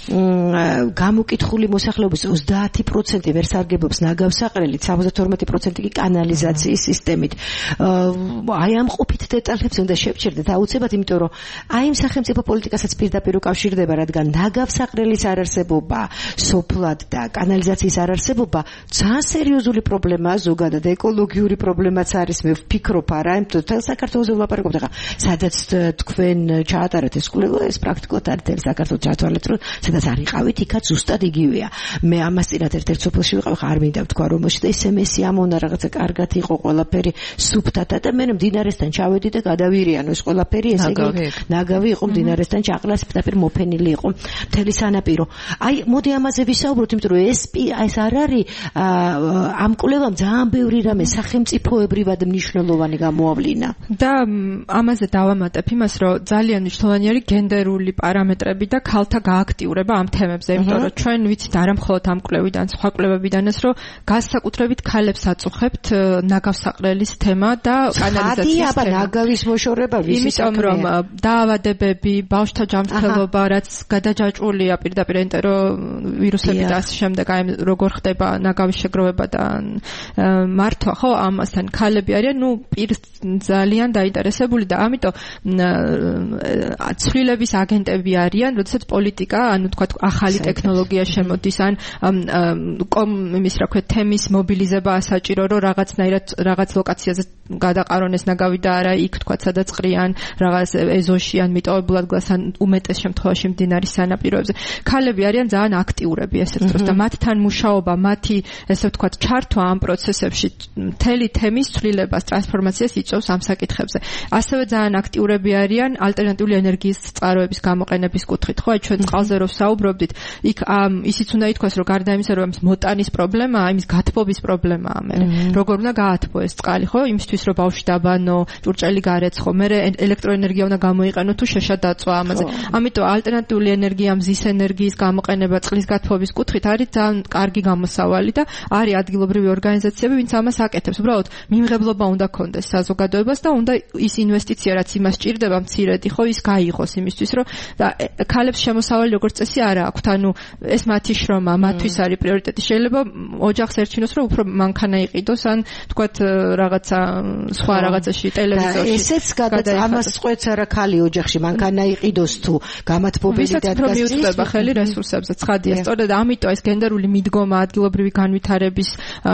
გამოკითხული მოსახლეობის 30% ვერ სარგებლობს ნაგავსაყრელით, 72% კი კანალიზაციის სისტემით. აი ამ ყოფით დეტალებს უნდა შევჩერდეთ აუცილებლად, იმიტომ რომ აი იმ სახელმწიფო პოლიტიკასაც პირდაპირ უკავშირდება, რადგან ნაგავსაყრელის არარსებობა, სოფლად და კანალიზაციის არარსებობა ძალიან სერიოზული პრობლემაა ზოგადად, ეკოლოგიური პრობლემაც არის, მე ვფიქრობ, არა, მთელ საქართველოს ვლაპარაკობთ ახლა, სადაც თქვენ ჩაატარეთ ეს კვლევა, ეს პრაქტიკულად არის მთელ საქართველოს ჩათვალეთ, რომ სადაც არ იყავით, იქაც ზუსტად იგივეა. მე ამას წინათ ერთ-ერთ სოფელში ვიყავ, ხა არ მინდა ვთქვა რომელში და ესე მესი ამონა რაღაცა კარგად იყო ყველაფერი სუფთათა და მე მდინარესთან ჩავედი და გადავირიანო ეს ყველაფერი, ესე იგი ნაგავი იყო მდინარესთან ჩაყლას პირდაპირ მოფენილი იყო მთელი სანაპირო. აი მოდი ამაზე ვისაუბროთ, იმიტომ რომ ეს არ არის ამ კვლევამ ძალიან ბევრი რამე სახელმწიფოებრივად მნიშვნელოვანი გამოავლინა. და ამაზე დავამატებ იმას, რომ ძალიან მნიშვნელოვანი არის გენდერული პარამეტრები და ქალთა გააქტიურება ამ თემებზე, იმიტომ რომ ჩვენ ვიცით არა მხოლოდ ამ კვლევიდან, სხვა კვლევებიდანაც, რომ განსაკუთრებით ქალებს აწუხებთ ნაგავსაყრელის თემა და კანალიზაციის თემა. ნაგავის მოშორება ვისი იმიტომ რომ დაავადებები, ბავშვთა ჯანმრთელობა, რაც გადაჯაჭვულია პირდაპირ ენტერო ვირუსები და ასე შემდეგ, აი როგორ ხდება ნაგავის შეგროვება და მართვა, ხო, ამასთან ქალები არიან, ძალიან დაინტერესებული და ამიტომ ცვლილების აგენტები არიან, როდესაც პოლიტიკა, ანუ თქვა ახალი ტექნოლოგია შემოდის, ან იმის რა ქვია, თემის მობილიზება საჭირო, რომ რაღაც ლოკაციაზე გადაყარონ ეს ნაგავი და არა იქ თქვა სადაც ყრიან, რაღაც ეზოში ან მიტოვებულად გლას ან უმეტეს შემთხვევაში მდინარის სანაპიროებზე. ქალები არიან ძალიან აქტიურები ესეთ დროს და მათთან მუშაობა, მათი ესე ვთქვათ ჩართვა ამ პროცესებში მთელი თემის ცვლილებას, ტრანსფორმაციას იწვევს ამ საკითხებზე. ასევე ძალიან აქტიურები არიან ალტერნატიული ენერგიის წყაროების გამოყენების კუთხით. ხო, ჩვენ წყალზე რო საუბრობდით, იქ ისიც უნდა ითქვას, რომ გარდა იმისა, რომ ამის მოტანის პრობლემაა, იმის გათბობის პრობლემაა მე. როგორ უნდა გაათბო ეს წყალი, ხო? იმისთვის რომ ბავშვი დაბანო, ჭურჭელი გარეცხო, მე ელექტროენერგია უნდა გამოიყენო თუ შეშა დაწვა ამაზე. ამიტომ ალტერნატიული ენერგია, მზის ენერგიის გამოყენება წყლის გათბობის კუთხით არის ძალიან კარგი გამოსავალი და არის ადგილობრივი ორგანიზაციები, ვინც ამას აკეთებს. უბრალოდ მიმღებლობა უნდა ქონდეს საზოგადოებას და უნდა ის ინვესტიცია, რაც იმას ჭირდება, მცირედი, ხო, ის გაიღოს იმისთვის, რომ და ქალებს შემოსავალი როგორც წესი არ აქვთ. ანუ ეს მათი შრომა, მათთვის არის პრიორიტეტი. შეიძლება ოჯახს ერჩინოს, რომ უფრო მანქანა იყიდოს, ან თქვათ რაღაცა სხვა რაღაცაში ტელევიზორში. ესეც ამას წყვეტს არა ქალი ოჯახში მანქანა იყიდოს თუ გამათბობელი დადგას. ვისაც მიუწვდება ხელი რესურსებზე. ცხადია, სწორედ ამიტომ ეს გენდერული მიდგომა ადგილობრივი განვითარების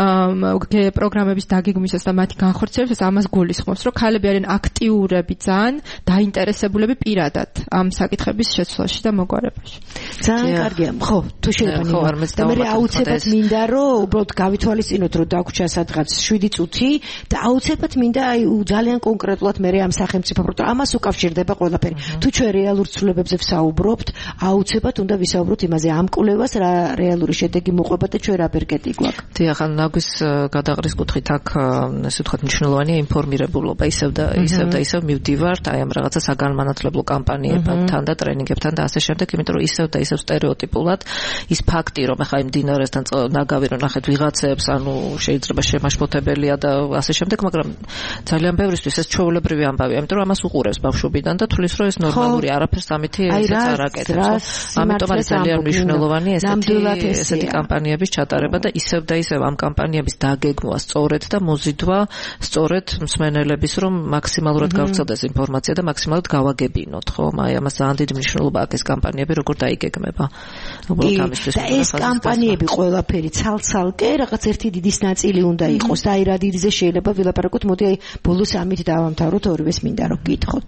პროგრამების დაგეგმვისას და მათი განხორციელებას ამას გულისხმობს, რომ ქალები არიან აქტიურები, ძალიან დაინტერესებულები პირადად ამ საკითხების შეცვლაში და მოგვარებაში. ძალიან კარგია. ხო, თუ შეიძლება და მე აუცილებლად მინდა რომ უბრალოდ გავითვალისწინოთ, რომ დაგვრჩა სადღაც 7 წუთი და აუცილებლად მინდა აი ძალიან კონკრეტულად მე ამ სახელმწიფო პროექტს ამას უკავშირდება ყველაფერი. თუ ჩვენ რეალურ ცვლილებებზე ვსაუბრობთ, აუცილებლად უნდა ვისაუბროთ იმაზე, ამ კვლევას რა რეალური შედეგი მოყვება და ჩვენ რა ბერკეტი გვაქვს. დიახ, ნაგვის გადაყრის კუთხით აქ ესე ვთქვათ მნიშვნელოვანია ინფორმირებულობა, ისევ და ისევ მივდივართ აი ამ რაღაცა საგანმანათლებლო კამპანიებთან და ტრენინგებთან და ასე შემდეგ, იმიტომ რომ ისევ და ისევ სტერეოტიპულად ის ფაქტი, რომ ახლა იმ დინარესთან ნაგავი რო ნახეთ ვიღაცებს, ანუ შეიძლება შემაშფოთებელია და ასე შემდეგ, მაგრამ ძალიან ბევრისთვის ეს ჩვეულებრივი ამბავია, იმიტომ რომ ამას უყურებს ბავშვობიდან და თulis რომ ეს ნორმალური არაფერს ამითი ესეც არ აკეთებს. ამიტომ არის ძალიან მნიშვნელოვანი ესეთი კამპანიების ჩატარება და ისევ ისევ და ისევ ამ კამპანიების დაგეგმვა სწორედ და მოზიდვა სწორედ მსმენელების რომ მაქსიმალურად გავრცელდეს ინფორმაცია და მაქსიმალურად გავაგებინოთ, ხო? აი ამას ძალიან დიდი მნიშვნელობა აქვს ეს კამპანიები როგორ დაიგეგმება. უბრალოდ ამისთვის და ეს კამპანიები ყველაფერი ცალ-ცალკე რაღაც ერთი დიდის ნაწილი უნდა იყოს და აი რა დიდზე შეიძლება ვილაპარაკოთ, მოდი აი ბოლოს ამით დავამთავროთ, ორივეს მინდა რომ გითხოთ.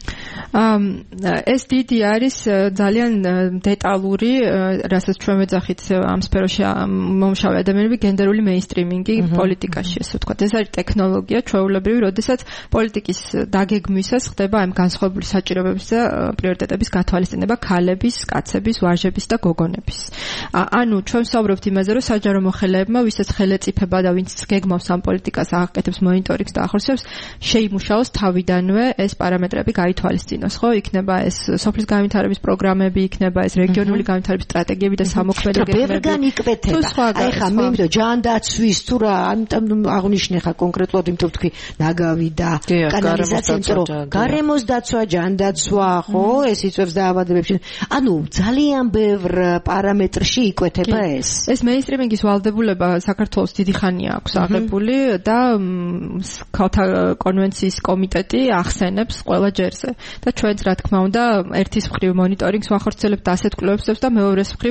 ეს დიდი არის ძალიან დეტალური, რასაც ჩვენ ვეძახით ამ სფეროში მომშავე ადამიანები გენდერული მეინსტრიმინგი პოლიტიკაში, ასე ვთქვათ. ეს არის ტექნოლოგია ჩვეულებრივი, როდესაც პოლიტიკის დაგეგმვისას ხდება ამ განსხვავებული საჭიროებების და პრიორიტეტების გათვალისწინება ქალების, კაცების, ვაჟების და გოგონების. ანუ ჩვენ ვსაუბრობთ იმაზე, რომ საჯარო მოხელეებმა, ვისაც ხელეწიფება და ვინც გეგმავს ამ პოლიტიკას, აკეთებს მონიტორინგს და ახორციელებს, შეიმუშაოს თავიდანვე ეს პარამეტრები გაითვალისწინოს. ხო, იქნება ეს სოფლის განვითარების პროგრამები, იქნება ეს რეგიონული განვითარების სტრატეგიები და სამოქმედო გეგმები. ბევრ განიკვეთება. აი ხა მე მინდა ჯანდაცვის თუ რა, ამიტომ აღნიშნე ხა კონკრეტულად იმიტომ თქვი ნაგავი და კანალიზაცია, რომ გარემოს დაცვა, ჯანდაცვა, ხო, ეს იწვევს დაავადებებში. ანუ ძალიან ბევრ პარამეტრში იკვეთება ეს. ეს მეინსტრიმინგის ვალდებულება საქართველოს დიდი ხანია აქვს აღებული და ქალთა კონვენციის კომიტეტი ახსენებს ყველა ჯერზე. და ჩვენც რა თქმა უნდა ერთის მხრივ მონიტორინგს ვახორციელებთ და ასეთ კვლევებს და მეორეს მხრივ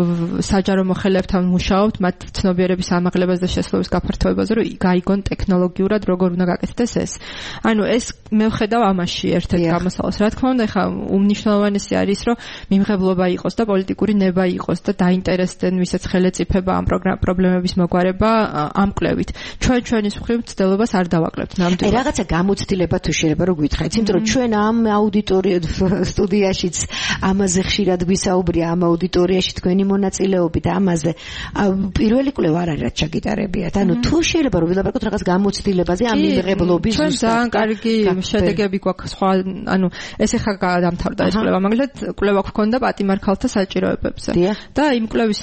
საჯარო მოხელეებთან მუშაობთ მათ ცნობიერების ამაღლებას და შესაძლებლობის გაფართოებაზე რომ გაიგონ ტექნოლოგიურად როგორ უნდა გაკეთდეს ეს. ანუ ეს მე ვხედავ ამაში ერთ-ერთ გამოსავალს. რა თქმა უნდა ხა უმნიშვნელოვანესი არის რომ მიმღებლობა იყოს და პოლიტიკური ნება იყოს და დაინტერესდნენ ვისაც ხელეწიფება ამ პრობლემების მოგვარება ამ კვლევით. ჩვენის მხრივ ცდილობას არ დავაკლებთ ნამდვილად. აი რაღაცა გამოცდილება თუ შეიძლება რომ გითხრათ, იმიტომ რომ ჩვენ ამ აუდიტორია სტუდიაშიც ამაზე ხშირად გვისაუბრია, ამ აუდიტორიაში თქვენი მონაწილეობით ამაზე პირველი კვლევა არ არის რაც ჩაგიტარებიათ. ანუ თუ შეიძლება რომ ვილაპარაკოთ რაღაც გამოცდილებაზე ამ მიმღებლობის ჩვენ ძალიან კარგი შედეგები გვაქვს სხვა, ანუ ეს ახლა დამთავრდა ეს კვლევა, მაგალითად კვლევა გვქონდა პატიმარ ქალთა საჭიროებებზე და იმ კვლევის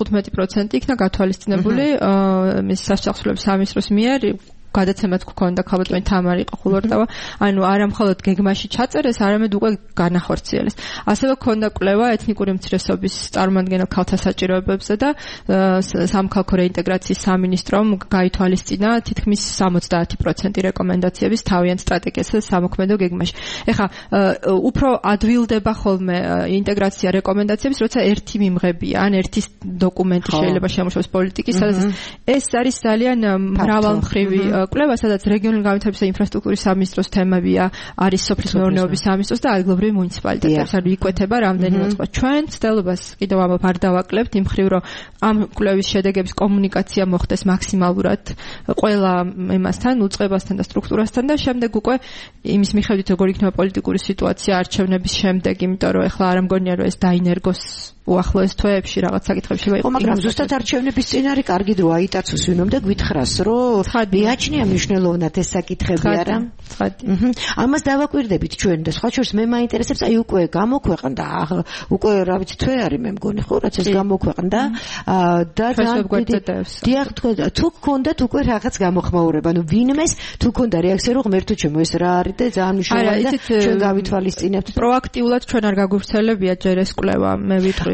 75% იქნა გათვალისწინებული მის სასწავლებლების სამინისტროს მიერ გადაცემად გქონდა ქალბატონი თამარი ყხულორტავა, ანუ არა მხოლოდ გეგმაში ჩაწერეს, არამედ უკვე განახორციელეს. ასევე გქონდა კვლევა ეთნიკური უმცირესობის წარმომადგენელ ქალთა საჭიროებებზე და სამქალქო რეინტეგრაციის სამინისტრომ გაითვალისწინა თითქმის 70% რეკომენდაციების თავიანთ სტრატეგიასა და სამოქმედო გეგმაში. ეხლა უფრო ადვილდება ხოლმე ინტეგრაცია რეკომენდაციების, როცა ერთი მიმღებია, ან ერთი დოკუმენტი შეიძლება შემოშოს პოლიტიკის, სადაც ეს არის ძალიან მრავალმხრივი კვლევა, სადაც რეგიონული განვითარების და ინფრასტრუქტურის სამინისტროს თემებია, არის სოფლის მეურნეობის სამინისტროს და ადგილობრივი მუნიციპალიტეტებს. ანუ იკვეთება რამდენიმე წყვა. ჩვენ ცდილობას კიდევ ამბობ არ დავაკლებთ იმ მხრივ, რომ ამ კვლევის შედეგების კომუნიკაცია მოხდეს მაქსიმალურად ყველა იმასთან, უწყებასთან და სტრუქტურასთან და შემდეგ უკვე იმის მიხედვით როგორ იქნება პოლიტიკური სიტუაცია არჩევნების შემდეგ, იმიტომ რომ ეხლა არ მგონია რომ ეს დაინერგოს უახლოეს თვეებში რაღაც საკითხებში იყო, მაგრამ ზუსტად არჩევნების წინ არის კარგი დრო აიტაცოს ვინმე და გითხრას, რომ მიაჩნია მნიშვნელოვნად ეს საკითხები არა? ამას დავაკვირდებით ჩვენ და სხვა შორის მე მაინტერესებს, აი უკვე გამოქვეყნდა, უკვე რა ვიცი თვე არის მე მგონი ხო, რაც ეს გამოქვეყნდა და დიახ, თუ გქონდათ უკვე რაღაც გამოხმაურება, ანუ ვინმეს თუ გქონდა რეაქცია, რომ ღმერთო ჩემო ეს რა არის და ძალიან მნიშვნელოვანია და ჩვენ გავითვალისწინებთ. პროაქტიულად ჩვენ არ გაგვვრცელებია ჯერ ეს კვლევა, მე ვიტყვი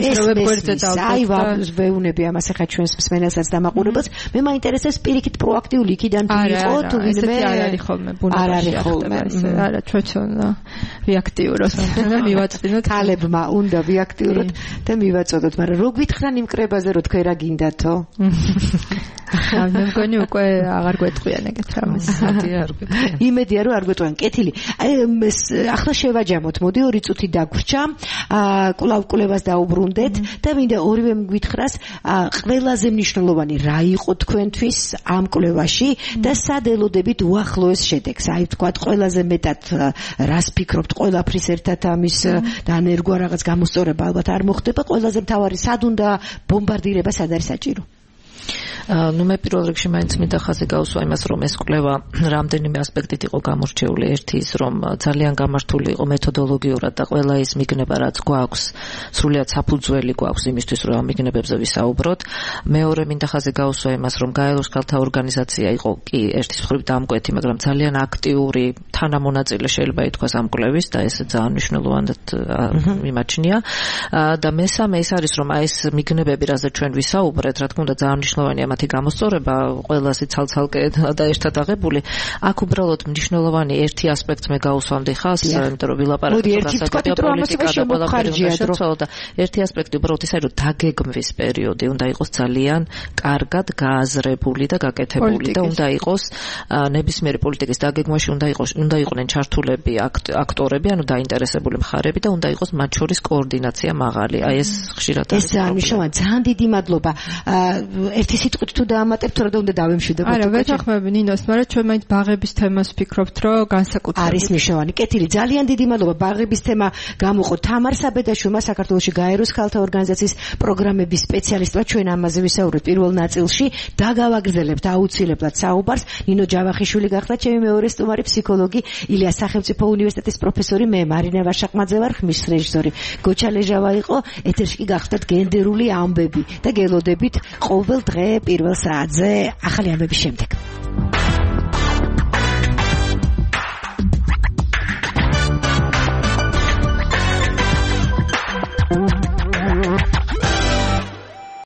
აი ვეუბნები ამას ახლა ჩვენს მსმენელსაც დამაყურებელს. მე მაინტერესებს პირიქით პროაქტიული იქიდან თუ იყო თუ ვინმე არ არის ხოლმე ბუნებაში არა ჩვენ რეაქტიუროთ მივაწვინოთ ქალებმა უნდა რეაქტიუროთ და მივაწოდოთ, მაგრამ რო გვითხრან იმ კრებაზე რომ თქვენ რა გინდათო? მე მგონი უკვე აღარ გვეტყვიან ეგეთ რამეს. იმედია რომ არ გვეტყვიან. კეთილი. ახლა შევაჯამოთ, მოდი 2 წუთი დაგვრჩა. კვლევას დაუბრუნდეთ და მინდა ორივე გვითხრას ყველაზე მნიშვნელოვანი რა იყო თქვენთვის ამ კვლევაში და სად ელოდებით უახლოეს შედეგს. აი ვთქვათ, ყველაზე მეტად რას ფიქრობთ, ყველაფრის ერთად ამის დანერგვა რაღაც გამოსწორება ალბათ არ მოხდება, ყველაზე მთავარი სად უნდა ბომბარდირება, სად არის საჭირო? ნუ მე პირველ რიგში მაინც მინდა ხაზი გავუსვა იმას, რომ ეს კვლევა რამდენიმე ასპექტით იყო გამორჩეული. ერთი ის, რომ ძალიან გამართული იყო მეთოდოლოგიურად და ყველა ის მიგნება, რაც გვაქვს, სრულიად საფუძველი გვაქვს იმისთვის, რომ ამ მიგნებებზე ვისაუბროთ. მეორე მინდა ხაზი გავუსვა იმას, რომ გაელოს ქალთა ორგანიზაცია იყო კი ერთის მხრივ დამკვეთი, მაგრამ ძალიან აქტიური თანამონაწილე შეიძლება ითქვას ამ კვლევის და ეს ძალიან მნიშვნელოვნად მიმაჩნია. და მესამე ის არის, რომ ეს მიგნებები, რაზეც ჩვენ ვისაუბრეთ, რა თქმა უნდა ძალიან მნიშვნელოვანია მათი გამოსწორება, ყველასი ცალ-ცალკე და ერთად აღებული. აქ უბრალოდ მნიშვნელოვანი ერთი ასპექტს მე გავუსვამდი ხაზს, იმიტომ რომ ვილაპარაკოთ გასაგებია პოლიტიკა და ყველაფერი შეცვალა და ერთი ასპექტი უბრალოდ ის არის, რომ დაგეგმვის პერიოდი უნდა იყოს ძალიან კარგად გააზრებული და გაკეთებული და უნდა იყოს ნებისმიერი პოლიტიკის დაგეგმვაში უნდა იყვნენ ჩართულები აქტორები, ანუ დაინტერესებული მხარეები და უნდა იყოს მათ შორის კოორდინაცია მაღალი. აი ეს ხშირად არის. ეს ძალიან მნიშვნელოვანია. ძალიან დიდი მადლობა. ერთი სიტყვით თუ დაამატებთ, რა უნდა დავემშვიდობოთ. არა, ვეთანხმები ნინოს, მაგრამ ჩვენ მაინც ბაღების თემას ვფიქრობთ, რომ განსაკუთრებით არის მნიშვნელოვანი. კეთილი, ძალიან დიდი მადლობა. ბაღების თემა გამოყო თამარ საბედაშვილმა, საქართველოში გაეროს ქალთა ორგანიზაციის პროგრამების სპეციალისტმა. ჩვენ ამაზე ვისაუბრეთ პირველ ნაწილში და გავაგრძელებთ აუცილებლად საუბარს. ნინო ჯავახიშვილი გახდა ჩემი მეორე სტუმარი, ფსიქოლოგი, ილიას სახელმწიფო უნივერსიტეტის პროფესორი, მე მარინა ვაშაყმაძე ვარ, ხმის რეჟისორი გოჩა ლეჟავა იყო. ეთერში კი გახდათ გენდერული ამბები და გელოდებით ყოველ დღე პირველ საათზე ახალი ამბების შემდეგ.